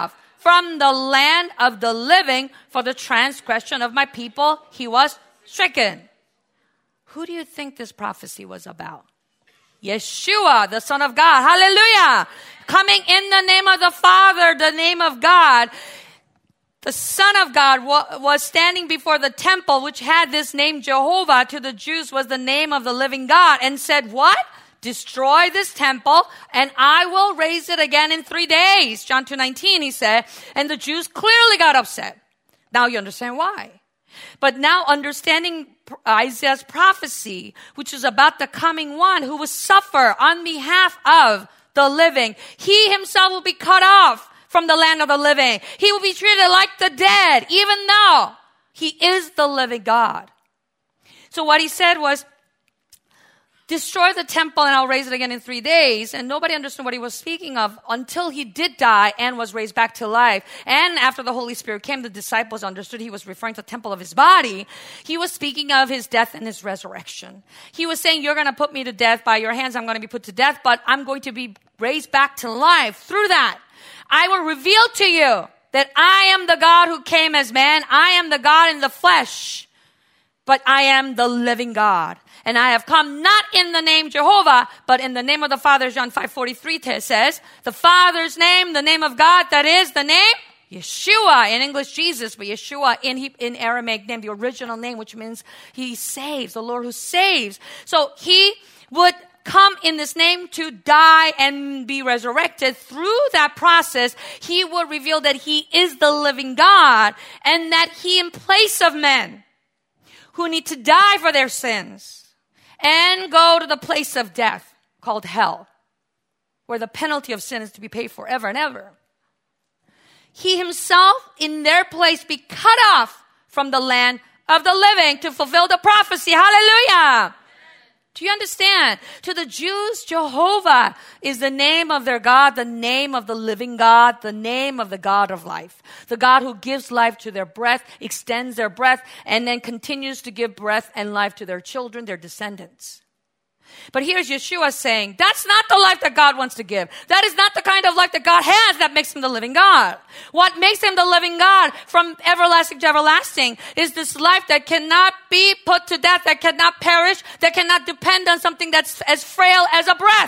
from the land of the living. For the transgression of my people, he was stricken. Who do you think this prophecy was about? Yeshua, the Son of God. Hallelujah. Coming in the name of the Father, the name of God. The Son of God wa- was standing before the temple, which had this name Jehovah, to the Jews was the name of the living God, and said, what? Destroy this temple, and I will raise it again in three days. John two nineteen, he said. And the Jews clearly got upset. Now you understand why. But now understanding Isaiah's prophecy, which is about the coming one who will suffer on behalf of the living. He himself will be cut off from the land of the living. He will be treated like the dead, even though he is the living God. So what he said was, destroy the temple and I'll raise it again in three days. And nobody understood what he was speaking of until he did die and was raised back to life. And after the Holy Spirit came, the disciples understood he was referring to the temple of his body. He was speaking of his death and his resurrection. He was saying, you're going to put me to death by your hands. I'm going to be put to death, but I'm going to be raised back to life through that. I will reveal to you that I am the God who came as man. I am the God in the flesh, but I am the living God. And I have come not in the name Jehovah, but in the name of the Father. John five forty-three says, the Father's name, the name of God, that is the name Yeshua. In English, Jesus, but Yeshua in, in Aramaic name, the original name, which means he saves, the Lord who saves. So he would come in this name to die and be resurrected. Through that process, he will reveal that he is the living God and that he, in place of men who need to die for their sins and go to the place of death called hell, where the penalty of sin is to be paid forever and ever, he himself in their place be cut off from the land of the living to fulfill the prophecy. Hallelujah. Do you understand? To the Jews, Jehovah is the name of their God, the name of the living God, the name of the God of life. The God who gives life to their breath, extends their breath, and then continues to give breath and life to their children, their descendants. But here's Yeshua saying, that's not the life that God wants to give. That is not the kind of life that God has that makes him the living God. What makes him the living God from everlasting to everlasting is this life that cannot be put to death, that cannot perish, that cannot depend on something that's as frail as a breath.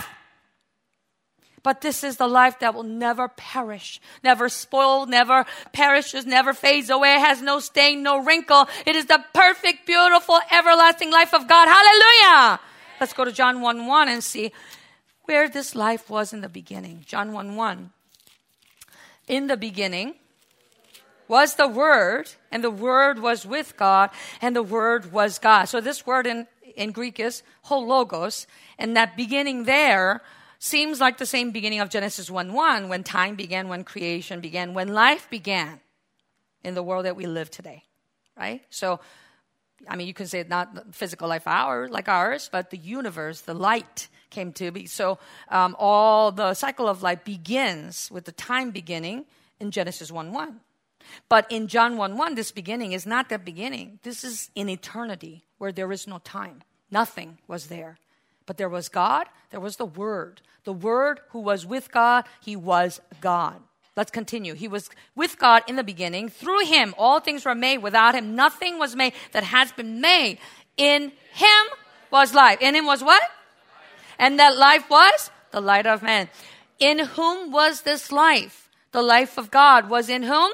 But this is the life that will never perish, never spoil, never perishes, never fades away, has no stain, no wrinkle. It is the perfect, beautiful, everlasting life of God. Hallelujah! Let's go to John one one and see where this life was in the beginning. John one one. In the beginning was the Word, and the Word was with God, and the Word was God. So this word in, in Greek is hologos, and that beginning there seems like the same beginning of Genesis one one, when time began, when creation began, when life began in the world that we live today, right? So I mean, you can say not physical life ours, like ours, but the universe, the light came to be. So um, all the cycle of life begins with the time beginning in Genesis one one. But in John one one, this beginning is not that beginning. This is in eternity where there is no time. Nothing was there. But there was God, there was the Word. The Word who was with God, he was God. Let's continue. He was with God in the beginning. Through him, all things were made. Without him, nothing was made that has been made. In him was life. In him was what? And that life was the light of man. In whom was this life? The life of God was in whom?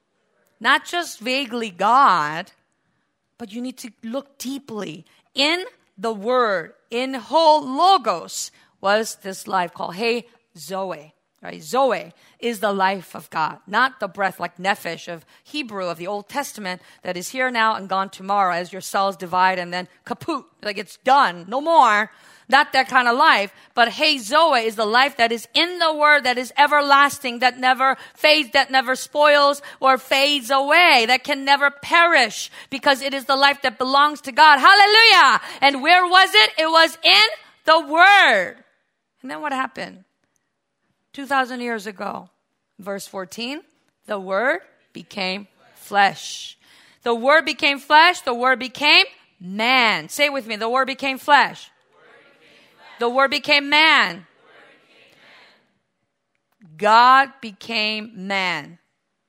Not just vaguely God, but you need to look deeply. In the Word, in whole logos, was this life called Hey Zoe. Right? Zoe is the life of God, not the breath like nephesh of Hebrew of the Old Testament that is here now and gone tomorrow as your cells divide and then kaput, like it's done, no more. Not that kind of life, but Hey Zoe is the life that is in the Word, that is everlasting, that never fades, that never spoils or fades away, that can never perish because it is the life that belongs to God. Hallelujah! And where was it? It was in the Word. And then what happened? two thousand years ago, verse fourteen, the Word became flesh. The Word became flesh. The Word became man. Say it with me. The Word became flesh. The Word became man. God became man.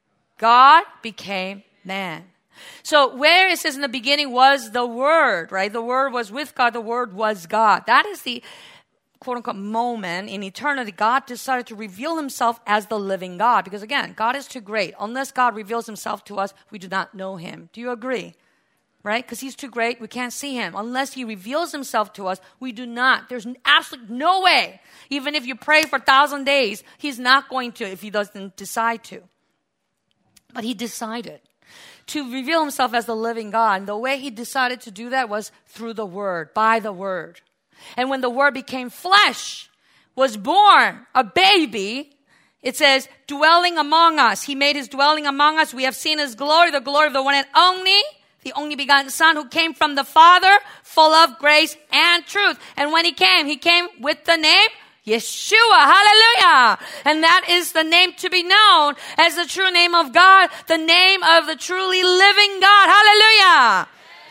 God became man. So where it says in the beginning was the Word, right? The Word was with God. The Word was God. That is the quote unquote moment in eternity. God decided to reveal himself as the living God. Because again, God is too great. Unless God reveals himself to us, we do not know him. Do you agree? Right? Because he's too great, we can't see him. Unless he reveals himself to us, we do not. There's absolutely no way. Even if you pray for a thousand days, he's not going to if he doesn't decide to. But he decided to reveal himself as the living God. And the way he decided to do that was through the Word, by the Word. And when the Word became flesh, was born, a baby, it says, dwelling among us. He made his dwelling among us. We have seen his glory, the glory of the one and only, the only begotten Son who came from the Father, full of grace and truth. And when he came, he came with the name Yeshua. Hallelujah. And that is the name to be known as the true name of God, the name of the truly living God. Hallelujah.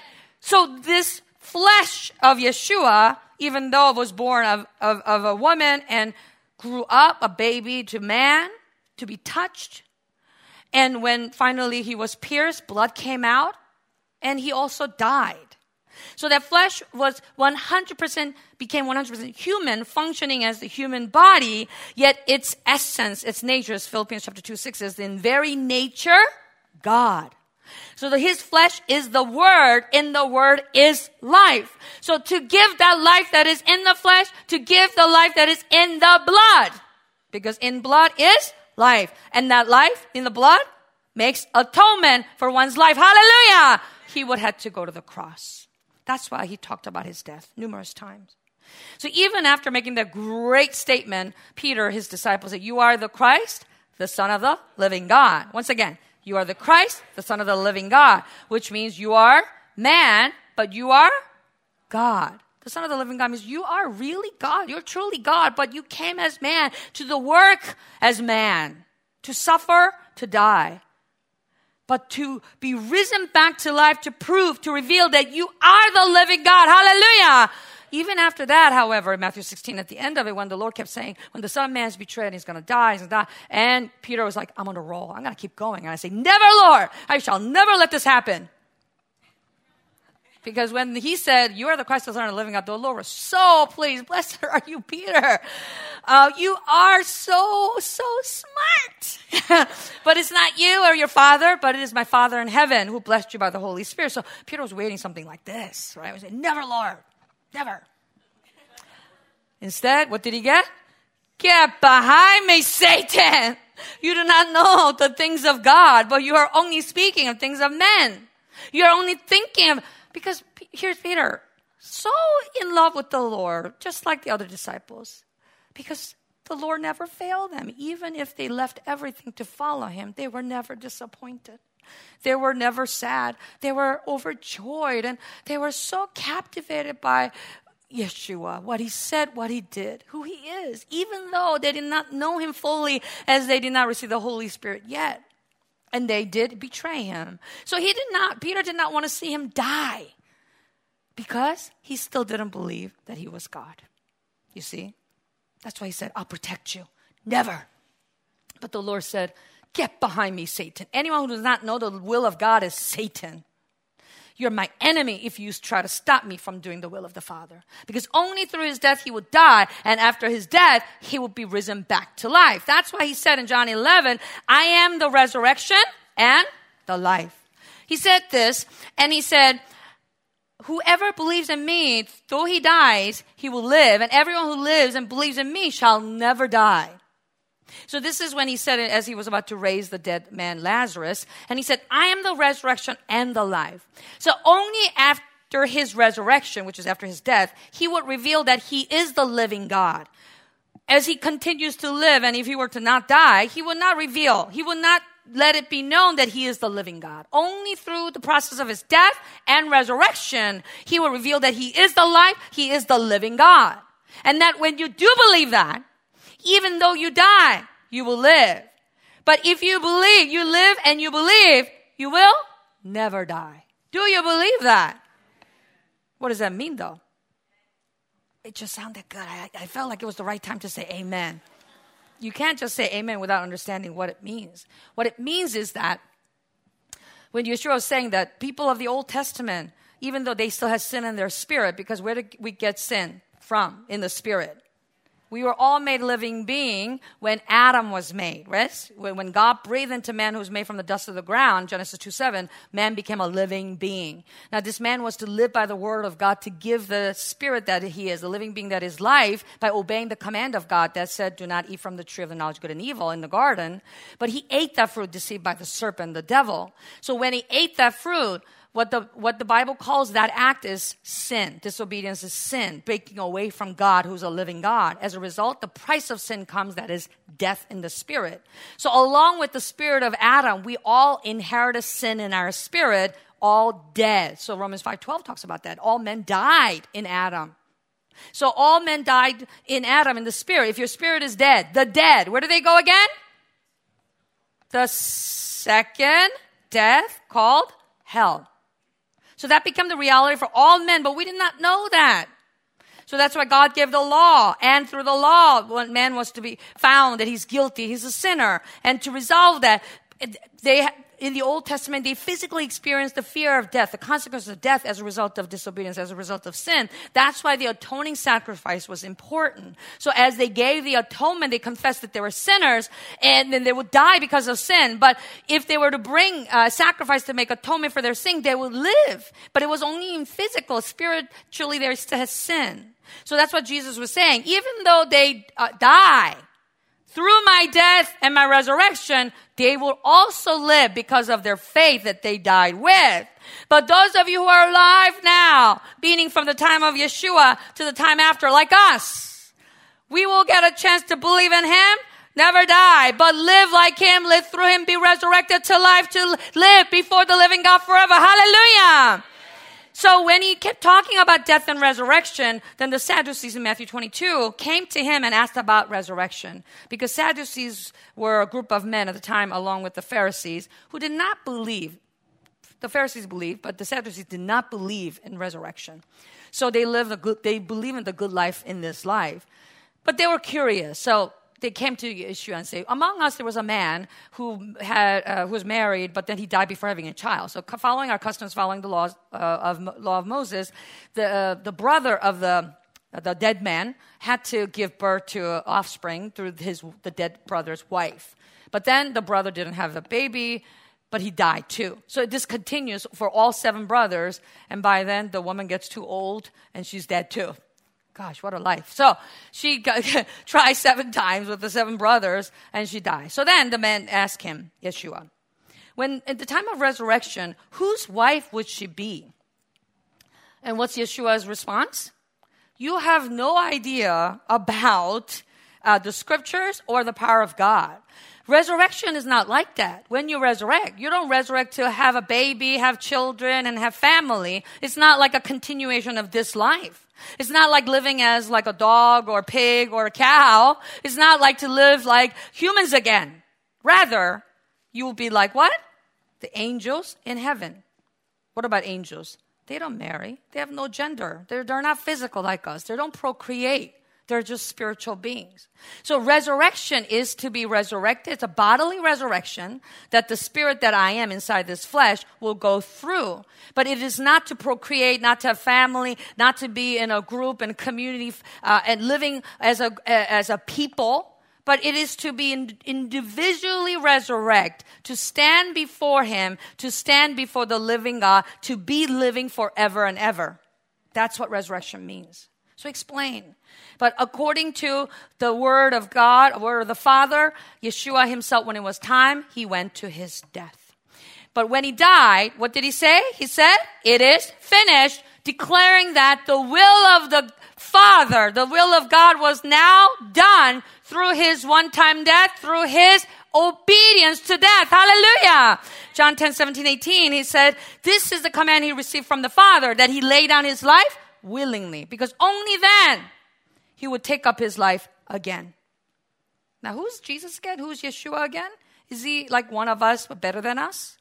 So this flesh of Yeshua, even though it was born of, of, of a woman and grew up a baby to man, to be touched. And when finally he was pierced, blood came out. And he also died. So that flesh was one hundred percent, became one hundred percent human, functioning as the human body, yet its essence, its nature, as Philippians chapter two, six says, in very nature, God. So the, his flesh is the Word, in the Word is life. So to give that life that is in the flesh, to give the life that is in the blood. Because in blood is life. And that life in the blood makes atonement for one's life. Hallelujah! He would have to go to the cross. That's why he talked about his death numerous times. So even after making that great statement, Peter, his disciples said, you are the Christ, the Son of the living God. Once again, you are the Christ, the Son of the living God, which means you are man, but you are God. The Son of the living God means you are really God. You're truly God, but you came as man to the work as man, to suffer, to die. But to be risen back to life, to prove, to reveal that you are the living God. Hallelujah. Even after that, however, in Matthew sixteen, at the end of it, when the Lord kept saying, when the Son of Man is betrayed, he's going to die, he's going to die. And Peter was like, I'm on a roll. I'm going to keep going. And I say, never, Lord. I shall never let this happen. Because when he said, you are the Christ, the Son of the living God, the Lord was so pleased. Blessed are you, Peter. Uh, you are so, so smart. But it's not you or your Father, but it is my Father in heaven who blessed you by the Holy Spirit. So Peter was waiting something like this, right? He said, never, Lord. Never. Instead, what did he get? Get behind me, Satan. You do not know the things of God, but you are only speaking of things of men. You are only thinking of... Because here's Peter, so in love with the Lord, just like the other disciples. Because the Lord never failed them. Even if they left everything to follow him, they were never disappointed. They were never sad. They were overjoyed. And they were so captivated by Yeshua, what he said, what he did, who he is. Even though they did not know him fully, as they did not receive the Holy Spirit yet. And they did betray him. So he did not, Peter did not want to see him die. Because he still didn't believe that he was God. You see? That's why he said, I'll protect you. Never. But the Lord said, get behind me, Satan. Anyone who does not know the will of God is Satan. You're my enemy if you try to stop me from doing the will of the Father. Because only through his death he would die. And after his death, he will be risen back to life. That's why he said in John eleven, I am the resurrection and the life. He said this, and he said, whoever believes in me, though he dies, he will live. And everyone who lives and believes in me shall never die. So this is when he said it as he was about to raise the dead man Lazarus. And he said, I am the resurrection and the life. So only after his resurrection, which is after his death, he would reveal that he is the living God. As he continues to live, and if he were to not die, he would not reveal. He would not let it be known that he is the living God. Only through the process of his death and resurrection, he will reveal that he is the life, he is the living God. And that when you do believe that, even though you die, you will live. But if you believe, you live and you believe, you will never die. Do you believe that? What does that mean, though? It just sounded good. I, I felt like it was the right time to say amen. you can't just say amen without understanding what it means. What it means is that when Yeshua was saying that people of the Old Testament, even though they still had sin in their spirit, because where did we get sin from? In the spirit. We were all made living being when Adam was made, right? When God breathed into man who was made from the dust of the ground, Genesis two seven, man became a living being. Now this man was to live by the word of God, to give the spirit that he is, the living being that is life, by obeying the command of God that said, do not eat from the tree of the knowledge of good and evil in the garden. But he ate that fruit deceived by the serpent, the devil. So when he ate that fruit, What the what the Bible calls that act is sin. Disobedience is sin, breaking away from God, who's a living God. As a result, the price of sin comes, that is death in the spirit. So along with the spirit of Adam, we all inherit a sin in our spirit, all dead. So Romans five twelve talks about that. All men died in Adam. So all men died in Adam in the spirit. If your spirit is dead, the dead, where do they go again? The second death, called hell. So that became the reality for all men, but we did not know that. So that's why God gave the law. And through the law, when man was to be found that he's guilty, he's a sinner. And to resolve that, they in the Old Testament, they physically experienced the fear of death, the consequences of death as a result of disobedience, as a result of sin. That's why the atoning sacrifice was important. So as they gave the atonement, they confessed that they were sinners, and then they would die because of sin. But if they were to bring a sacrifice to make atonement for their sin, they would live. But it was only in physical, spiritually, they still had sin. So that's what Jesus was saying. Even though they uh, die, through my death and my resurrection, they will also live because of their faith that they died with. But those of you who are alive now, meaning from the time of Yeshua to the time after, like us, we will get a chance to believe in him, never die, but live like him, live through him, be resurrected to life, to live before the living God forever. Hallelujah! So when he kept talking about death and resurrection, then the Sadducees in Matthew twenty-two came to him and asked about resurrection. Because Sadducees were a group of men at the time, along with the Pharisees, who did not believe. The Pharisees believed, but the Sadducees did not believe in resurrection. So they lived a good, they believe in the good life in this life. But they were curious. So they came to Yeshua and say, among us there was a man who had uh, who was married, but then he died before having a child. So following our customs, following the laws uh, of law of Moses, the uh, the brother of the uh, the dead man had to give birth to offspring through his the dead brother's wife. But then the brother didn't have a baby, but he died too. So this continues for all seven brothers, and by then the woman gets too old and she's dead too. Gosh, what a life. So she got, tries seven times with the seven brothers, and she dies. So then the man asked him, Yeshua, when at the time of resurrection, whose wife would she be? And what's Yeshua's response? You have no idea about uh, the scriptures or the power of God. Resurrection is not like that. When you resurrect, you don't resurrect to have a baby, have children, and have family. It's not like a continuation of this life. It's not like living as like a dog or a pig or a cow. It's not like to live like humans again. Rather, you will be like what? The angels in heaven. What about angels? They don't marry. They have no gender. They're, they're not physical like us. They don't procreate. They're just spiritual beings. So resurrection is to be resurrected. It's a bodily resurrection that the spirit that I am inside this flesh will go through. But it is not to procreate, not to have family, not to be in a group and community uh, and living as a as a people. But it is to be individually resurrect, to stand before him, to stand before the living God, to be living forever and ever. That's what resurrection means. So explain. But according to the word of God, the word of the Father, Yeshua himself, when it was time, he went to his death. But when he died, what did he say? He said, it is finished, declaring that the will of the Father, the will of God was now done through his one-time death, through his obedience to death. Hallelujah. John ten, seventeen, eighteen, he said, this is the command he received from the Father, that he lay down his life willingly, because only then he would take up his life again. Now, who's Jesus again? Who's Yeshua again? Is he like one of us, but better than us?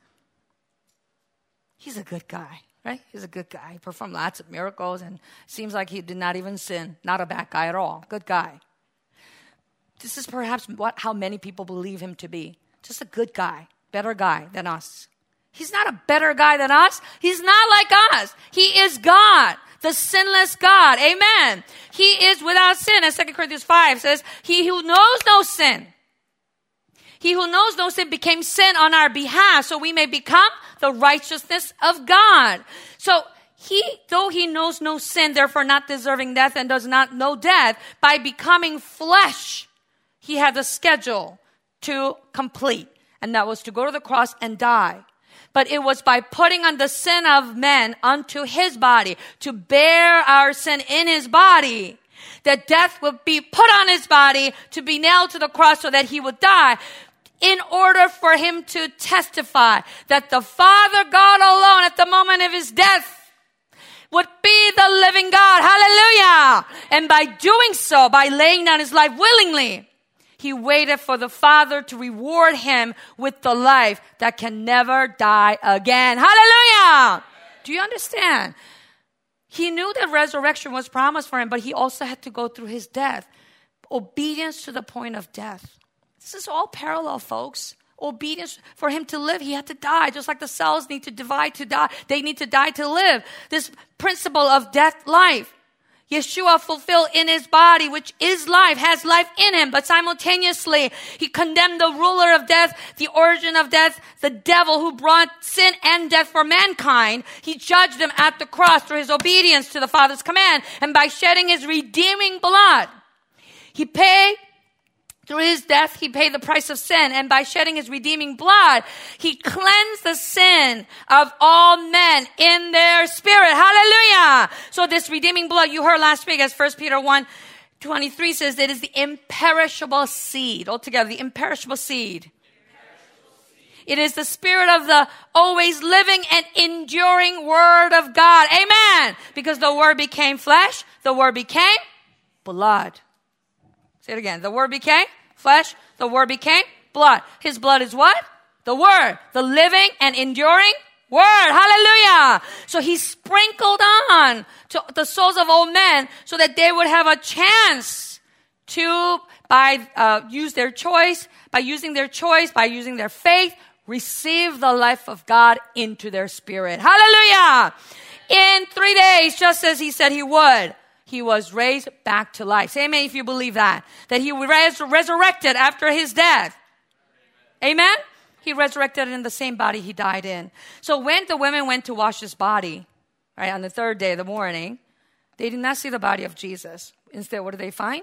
He's a good guy, right? He's a good guy. He performed lots of miracles, and seems like he did not even sin. Not a bad guy at all. Good guy. this is perhaps what how many people believe him to be. Just a good guy, better guy than us. He's not a better guy than us. He's not like us. He is God, the sinless God. Amen. He is without sin. As Second Corinthians five says, he who knows no sin, he who knows no sin became sin on our behalf, so we may become the righteousness of God. So he, though he knows no sin, therefore not deserving death and does not know death, by becoming flesh, he had a schedule to complete. And that was to go to the cross and die. But it was by putting on the sin of men unto his body, to bear our sin in his body, that death would be put on his body to be nailed to the cross so that he would die, in order for him to testify that the Father God alone at the moment of his death would be the living God. Hallelujah. And by doing so, by laying down his life willingly, he waited for the Father to reward him with the life that can never die again. Hallelujah. Do you understand? He knew that resurrection was promised for him, but he also had to go through his death. Obedience to the point of death. This is all parallel, folks. Obedience. For him to live, he had to die. Just like the cells need to divide to die. They need to die to live. This principle of death, life. Yeshua fulfilled in his body, which is life, has life in him, but simultaneously, he condemned the ruler of death, the origin of death, the devil who brought sin and death for mankind. He judged him at the cross through his obedience to the Father's command, and by shedding his redeeming blood, he paid Through his death, he paid the price of sin. And by shedding his redeeming blood, he cleansed the sin of all men in their spirit. Hallelujah. So this redeeming blood you heard last week, as First Peter one twenty-three says, it is the imperishable seed. Altogether, the imperishable seed. It is the spirit of the always living and enduring word of God. Amen. Because the word became flesh. The word became blood. Say it again. The word became flesh. The word became blood. His blood is what? The word. The living and enduring word. Hallelujah. So he sprinkled on to the souls of all men so that they would have a chance to, by uh, use their choice, by using their choice, by using their faith, receive the life of God into their spirit. Hallelujah. In three days, just as he said he would, he was raised back to life. Say amen if you believe that. That he was resurrected after his death. Amen? Amen? He resurrected in the same body he died in. So when the women went to wash his body, right, on the third day of the morning, they did not see the body of Jesus. Instead, what did they find?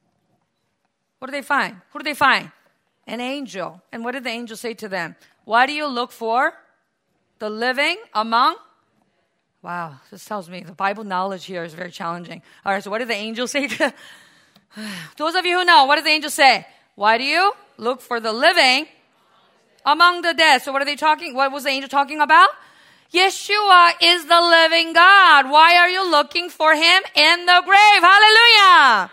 What did they find? Who did they find? An angel. And what did the angel say to them? Why do you look for the living among? Wow, this tells me the Bible knowledge here is very challenging. All right, so what did the angel say? To those of you who know, what did the angel say? Why do you look for the living among the dead? So what are they talking? What was the angel talking about? Yeshua is the living God. Why are you looking for him in the grave? Hallelujah.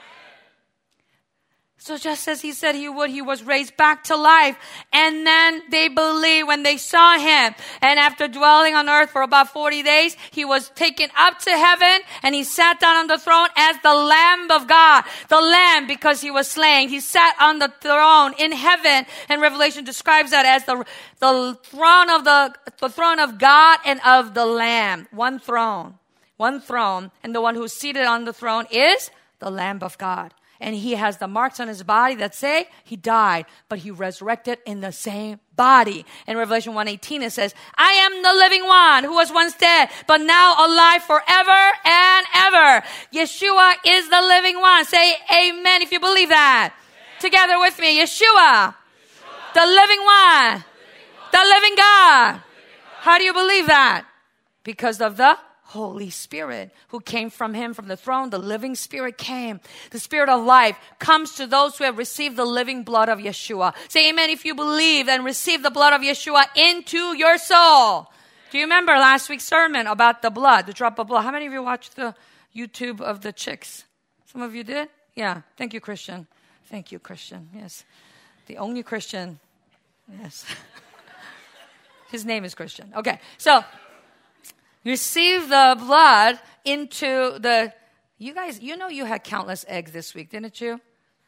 So just as he said he would, he was raised back to life. And then they believed when they saw him. And after dwelling on earth for about forty days, he was taken up to heaven and he sat down on the throne as the Lamb of God. The Lamb, because he was slain. He sat on the throne in heaven. And Revelation describes that as the, the throne of the, the throne of God and of the Lamb. One throne. One throne. And the one who's seated on the throne is the Lamb of God. And he has the marks on his body that say he died, but he resurrected in the same body. In Revelation one eighteen, it says, I am the living one who was once dead, but now alive forever and ever. Yeshua is the living one. Say amen if you believe that. Amen. Together with me, Yeshua, Yeshua. The living one, living one. The living God. Living How do you believe that? Because of the Holy Spirit who came from him, from the throne. The living Spirit came. The Spirit of life comes to those who have received the living blood of Yeshua. Say amen if you believe and receive the blood of Yeshua into your soul. Do you remember last week's sermon about the blood, the drop of blood? How many of you watched the YouTube of the chicks? Some of you did? Yeah. Thank you, Christian. Thank you, Christian. Yes. The only Christian. Yes. His name is Christian. Okay. So, receive the blood into the, you guys, you know you had countless eggs this week, didn't you?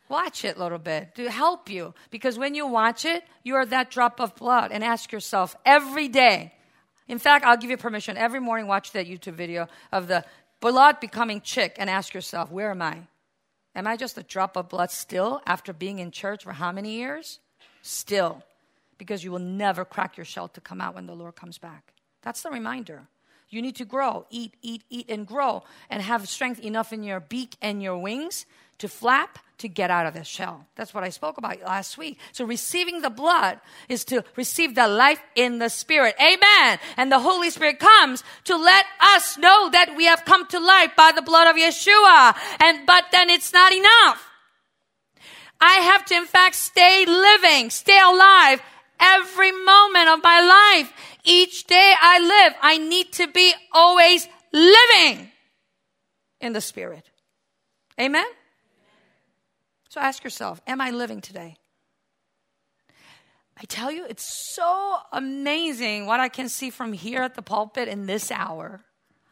Watch it a little bit to help you. Because when you watch it, you are that drop of blood. And ask yourself every day. In fact, I'll give you permission. Every morning, watch that YouTube video of the blood becoming chick and ask yourself, where am I? Am I just a drop of blood still after being in church for how many years? Still. Because you will never crack your shell to come out when the Lord comes back. That's the reminder. You need to grow, eat, eat, eat, and grow, and have strength enough in your beak and your wings to flap, to get out of the shell. That's what I spoke about last week. So receiving the blood is to receive the life in the Spirit. Amen. And the Holy Spirit comes to let us know that we have come to life by the blood of Yeshua. And but then it's not enough. I have to, in fact, stay living, stay alive every moment of my life. Each day I live, I need to be always living in the Spirit. Amen? So ask yourself, am I living today? I tell you, it's so amazing what I can see from here at the pulpit in this hour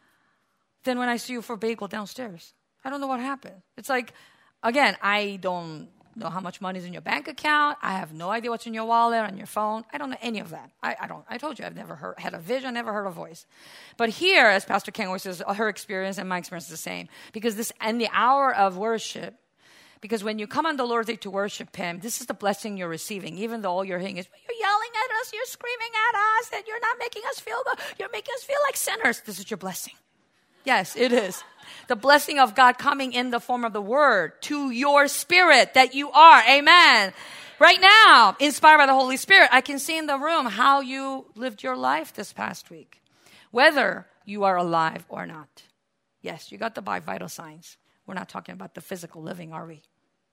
than when I see you for bagel downstairs. I don't know what happened. It's like, again, I don't know how much money is in your bank account. I have no idea what's in your wallet, on your phone. I don't know any of that. I, I don't. I told you I've never heard, had a vision, never heard a voice. But here, as Pastor Ken always says, her experience and my experience is the same. Because this, in the hour of worship, because when you come on the Lord's Day to worship Him, this is the blessing you're receiving. Even though all you're hearing is, you're yelling at us, you're screaming at us, and you're not making us feel good. You're making us feel like sinners. This is your blessing. Yes, it is. The blessing of God coming in the form of the Word to your spirit that you are. Amen. Right now, inspired by the Holy Spirit, I can see in the room how you lived your life this past week. Whether you are alive or not. Yes, you got the vital signs. We're not talking about the physical living, are we?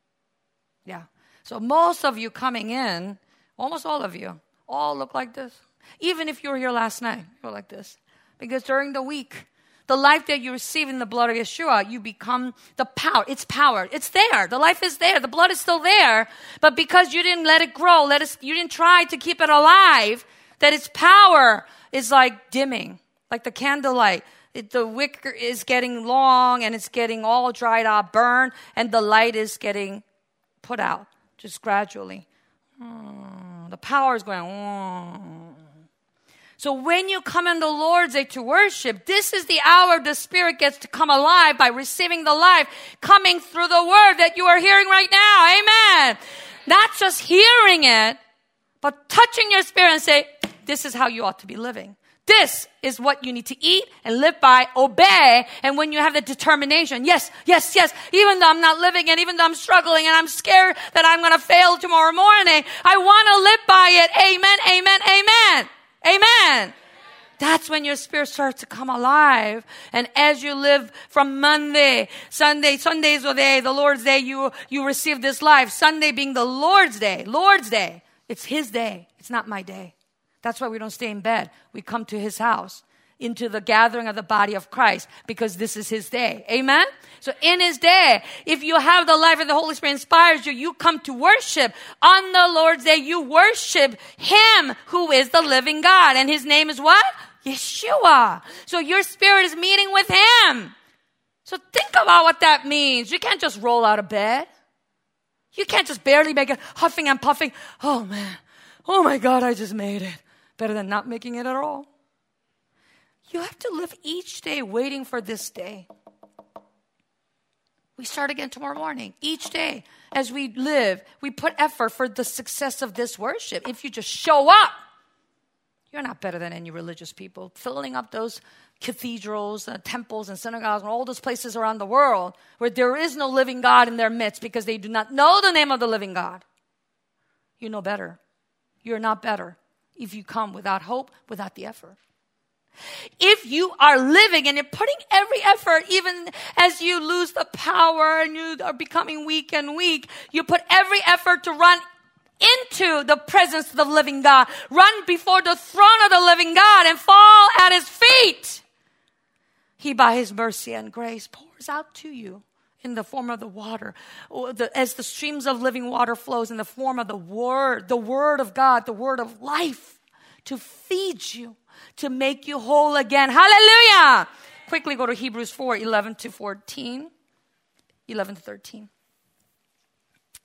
Yeah. So most of you coming in, almost all of you, all look like this. Even if you were here last night, you're like this. Because during the week, the life that you receive in the blood of Yeshua, you become the power. It's power. It's there. The life is there. The blood is still there. But because you didn't let it grow, let us, you didn't try to keep it alive, that its power is like dimming, like the candlelight. It, the wick is getting long and it's getting all dried up, burned, and the light is getting put out just gradually. Mm, the power is going, mm. So when you come in the Lord's Day to worship, this is the hour the Spirit gets to come alive by receiving the life coming through the Word that you are hearing right now. Amen. Not just hearing it, but touching your spirit and say, this is how you ought to be living. This is what you need to eat and live by, obey. And when you have the determination, yes, yes, yes, even though I'm not living and even though I'm struggling and I'm scared that I'm going to fail tomorrow morning, I want to live by it. Amen, amen, amen. Amen. That's when your spirit starts to come alive. And as you live from Monday, Sunday, Sunday's the day, the Lord's Day, you, you receive this life. Sunday being the Lord's Day, Lord's Day. It's His day. It's not my day. That's why we don't stay in bed. We come to His house, into the gathering of the body of Christ, because this is His day. Amen? So in His day, if you have the life of the Holy Spirit inspires you, you come to worship. On the Lord's Day, you worship Him who is the living God. And His name is what? Yeshua. So your spirit is meeting with Him. So think about what that means. You can't just roll out of bed. You can't just barely make it, huffing and puffing. Oh man, oh my God, I just made it. Better than not making it at all. You have to live each day waiting for this day. We start again tomorrow morning. Each day as we live, we put effort for the success of this worship. If you just show up, you're not better than any religious people. Filling up those cathedrals, uh, temples, and synagogues, and all those places around the world where there is no living God in their midst because they do not know the name of the living God. You know better. You're not better if you come without hope, without the effort. If you are living and you're putting every effort, even as you lose the power and you are becoming weak and weak, you put every effort to run into the presence of the living God. Run before the throne of the living God and fall at His feet. He, by His mercy and grace, pours out to you in the form of the water. As the streams of living water flows in the form of the Word, the Word of God, the Word of life, to feed you, to make you whole again. Hallelujah! Quickly go to Hebrews four, eleven to fourteen. eleven to thirteen.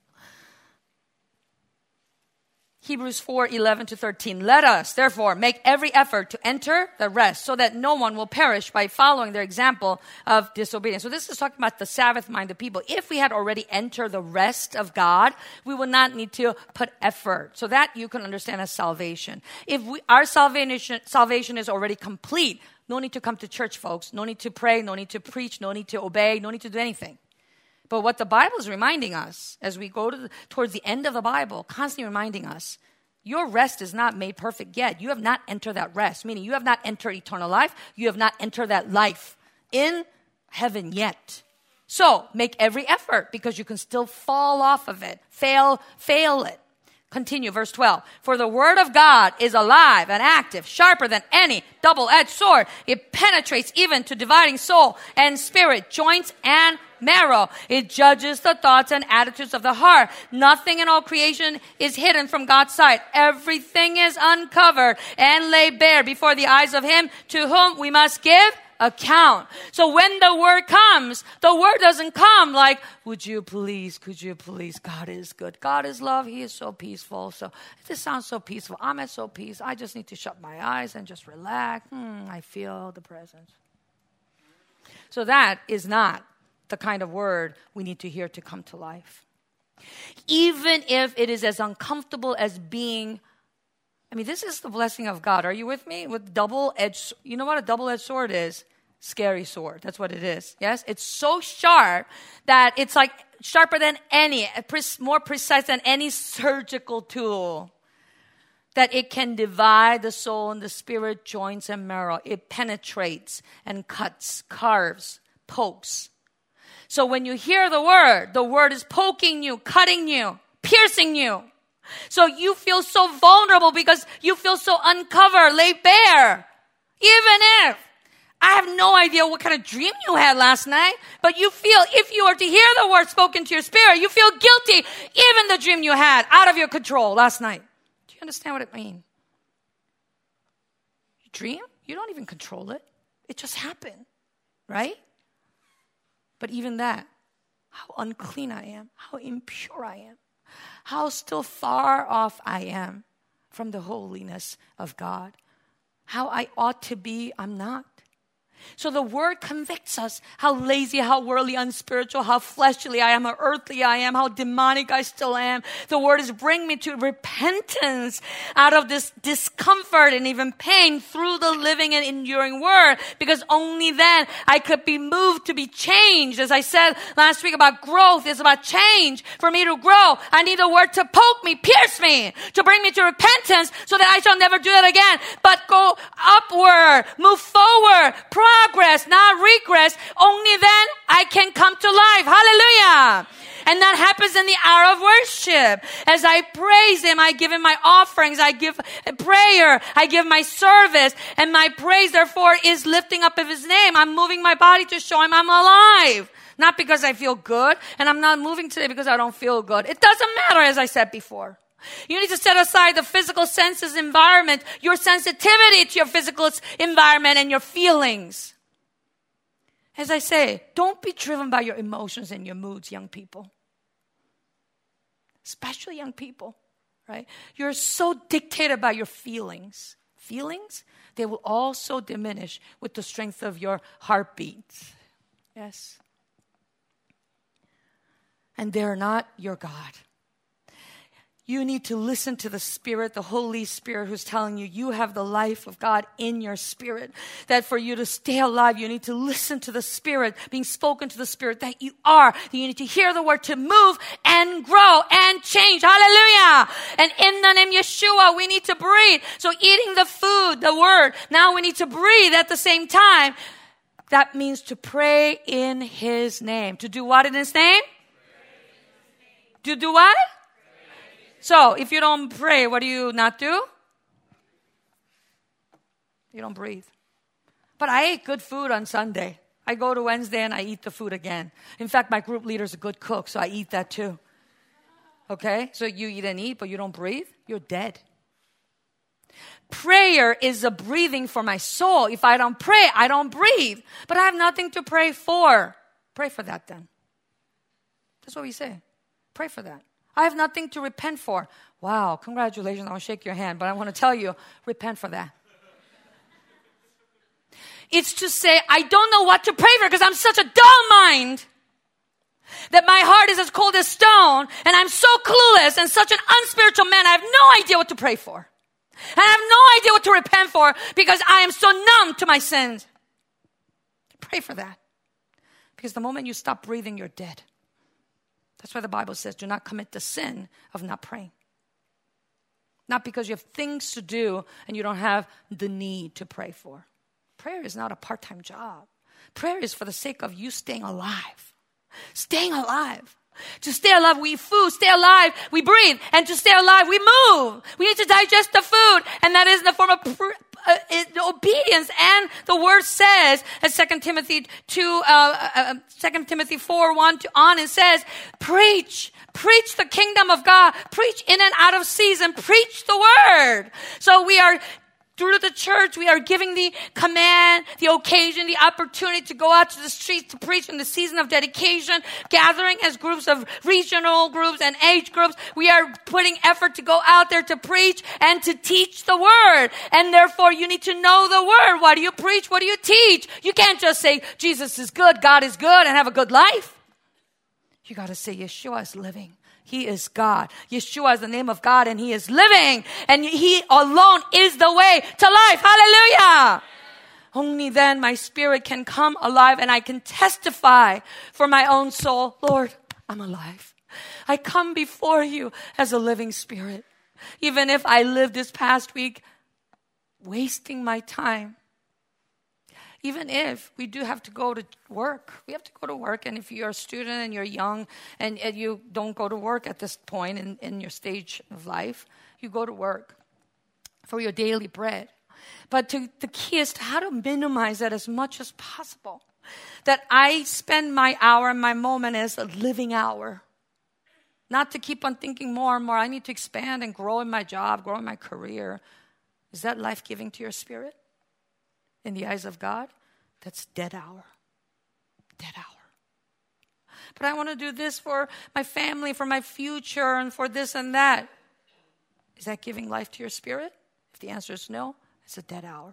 Hebrews four, eleven to thirteen. Let us, therefore, make every effort to enter the rest so that no one will perish by following their example of disobedience. So this is talking about the Sabbath-minded people. If we had already entered the rest of God, we would not need to put effort. So that you can understand as salvation. If we, our salvation, salvation is already complete, no need to come to church, folks. No need to pray, no need to preach, no need to obey, no need to do anything. But what the Bible is reminding us, as we go to the, towards the end of the Bible, constantly reminding us, your rest is not made perfect yet. You have not entered that rest, meaning you have not entered eternal life. You have not entered that life in heaven yet. So make every effort because you can still fall off of it, fail, fail it. Continue, verse twelve. For the word of God is alive and active, sharper than any double-edged sword. It penetrates even to dividing soul and spirit, joints and marrow. It judges the thoughts and attitudes of the heart. Nothing in all creation is hidden from God's sight. Everything is uncovered and laid bare before the eyes of him to whom we must give account. So when the word comes, the word doesn't come like, would you please, could you please, God is good. God is love. He is so peaceful. So this sounds so peaceful. I'm at so peace. I just need to shut my eyes and just relax. Hmm, I feel the presence. So that is not the kind of word we need to hear to come to life. Even if it is as uncomfortable as being, I mean, this is the blessing of God. Are you with me? With double-edged, you know what a double-edged sword is? Scary sword. That's what it is. Yes? It's so sharp that it's like sharper than any, more precise than any surgical tool. That it can divide the soul and the spirit, joints and marrow. It penetrates and cuts, carves, pokes. So when you hear the word, the word is poking you, cutting you, piercing you. So you feel so vulnerable because you feel so uncovered, laid bare. Even if, I have no idea what kind of dream you had last night, but you feel, if you were to hear the word spoken to your spirit, you feel guilty, even the dream you had, out of your control last night. Do you understand what it means? You dream, you don't even control it. It just happened, right? But even that, how unclean I am, how impure I am, how still far off I am from the holiness of God. How I ought to be, I'm not. So the word convicts us how lazy, how worldly, unspiritual, how fleshly I am, how earthly I am, how demonic I still am. The word is bring me to repentance out of this discomfort and even pain through the living and enduring word, because only then I could be moved to be changed. As I said last week about growth, it's about change. For me to grow, I need the word to poke me, pierce me, to bring me to repentance so that I shall never do that again, but go upward, move forward, progress, not regress. Only then I can come to life. Hallelujah. And that happens in the hour of worship. As I praise him, I give him my offerings, I give a prayer, I give my service, and my praise, therefore, is lifting up of his name. I'm moving my body to show him I'm alive. Not because I feel good, and I'm not moving today because I don't feel good. It doesn't matter, as I said before. You need to set aside the physical senses environment, your sensitivity to your physical environment and your feelings. As I say, don't be driven by your emotions and your moods, young people. Especially young people, right? You're so dictated by your feelings. Feelings, they will also diminish with the strength of your heartbeat. Yes. And they're not your God. You need to listen to the Spirit, the Holy Spirit, who's telling you you have the life of God in your spirit. That for you to stay alive, you need to listen to the Spirit, being spoken to the Spirit that you are. You need to hear the word to move and grow and change. Hallelujah. And in the name Yeshua, we need to breathe. So eating the food, the word, now we need to breathe at the same time. That means to pray in his name. To do what in his name? To do what? So, if you don't pray, what do you not do? You don't breathe. But I ate good food on Sunday. I go to Wednesday and I eat the food again. In fact, my group leader's a good cook, so I eat that too. Okay? So you eat and eat, but you don't breathe? You're dead. Prayer is a breathing for my soul. If I don't pray, I don't breathe. But I have nothing to pray for. Pray for that then. That's what we say. Pray for that. I have nothing to repent for. Wow, congratulations. I'll shake your hand, but I want to tell you, repent for that. It's to say, I don't know what to pray for because I'm such a dull mind that my heart is as cold as stone and I'm so clueless and such an unspiritual man. I have no idea what to pray for. And I have no idea what to repent for because I am so numb to my sins. Pray for that. Because the moment you stop breathing, you're dead. That's why the Bible says, do not commit the sin of not praying. Not because you have things to do and you don't have the need to pray for. Prayer is not a part-time job. Prayer is for the sake of you staying alive. Staying alive. To stay alive, we eat food. Stay alive, we breathe. And to stay alive, we move. We need to digest the food. And that is in the form of pr- uh, it, obedience. And the word says, as Second Timothy two, uh, uh, Second Timothy four, one to on, it says, preach. Preach the kingdom of God. Preach in and out of season. Preach the word. So we are through the church, we are giving the command, the occasion, the opportunity to go out to the streets to preach in the season of dedication, gathering as groups of regional groups and age groups. We are putting effort to go out there to preach and to teach the word. And therefore, you need to know the word. What do you preach? What do you teach? You can't just say, Jesus is good, God is good, and have a good life. You got to say, Yeshua is living. He is God. Yeshua is the name of God and He is living. And He alone is the way to life. Hallelujah. Only then my spirit can come alive and I can testify for my own soul. Lord, I'm alive. I come before you as a living spirit. Even if I lived this past week wasting my time. Even if we do have to go to work, we have to go to work. And if you're a student and you're young and, and you don't go to work at this point in, in your stage of life, you go to work for your daily bread. But to, the key is to how to minimize that as much as possible. That I spend my hour and my moment as a living hour. Not to keep on thinking more and more. I need to expand and grow in my job, grow in my career. Is that life-giving to your spirit? In the eyes of God, that's dead hour. Dead hour. But I want to do this for my family, for my future, and for this and that. Is that giving life to your spirit? If the answer is no, it's a dead hour.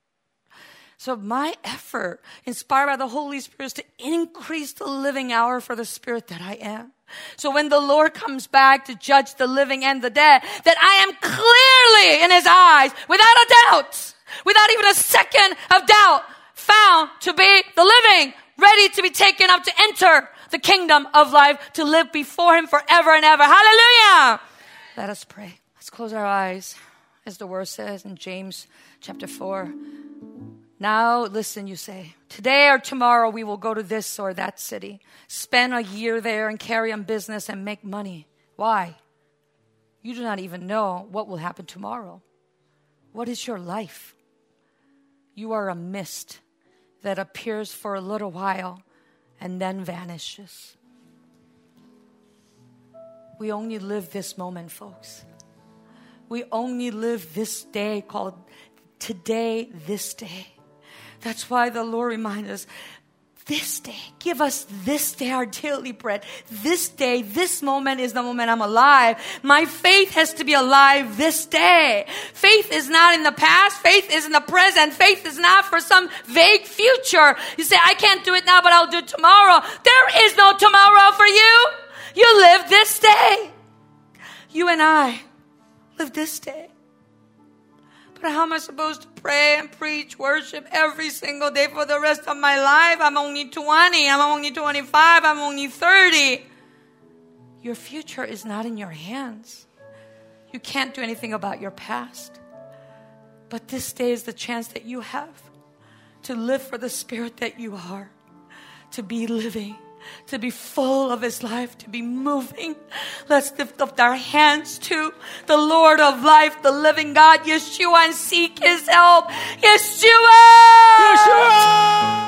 So my effort, inspired by the Holy Spirit, is to increase the living hour for the spirit that I am. So when the Lord comes back to judge the living and the dead, that I am clearly in His eyes, without a doubt, without even a second of doubt, found to be the living, ready to be taken up to enter the kingdom of life, to live before Him forever and ever. Hallelujah! Let us pray. Let's close our eyes, as the word says in James chapter four. Now, listen, you say, today or tomorrow we will go to this or that city, spend a year there and carry on business and make money. Why? You do not even know what will happen tomorrow. What is your life? You are a mist that appears for a little while and then vanishes. We only live this moment, folks. We only live this day called today, this day. That's why the Lord reminds us, this day, give us this day our daily bread. This day, this moment is the moment I'm alive. My faith has to be alive this day. Faith is not in the past. Faith is in the present. Faith is not for some vague future. You say, I can't do it now, but I'll do it tomorrow. There is no tomorrow for you. You live this day. You and I live this day. But how am I supposed to pray and preach, worship every single day for the rest of my life? I'm only twenty. I'm only twenty-five. I'm only thirty. Your future is not in your hands. You can't do anything about your past. But this day is the chance that you have to live for the spirit that you are, to be living, to be full of His life, to be moving. Let's lift up our hands to the Lord of life, the living God, Yeshua, and seek His help. Yeshua! Yeshua!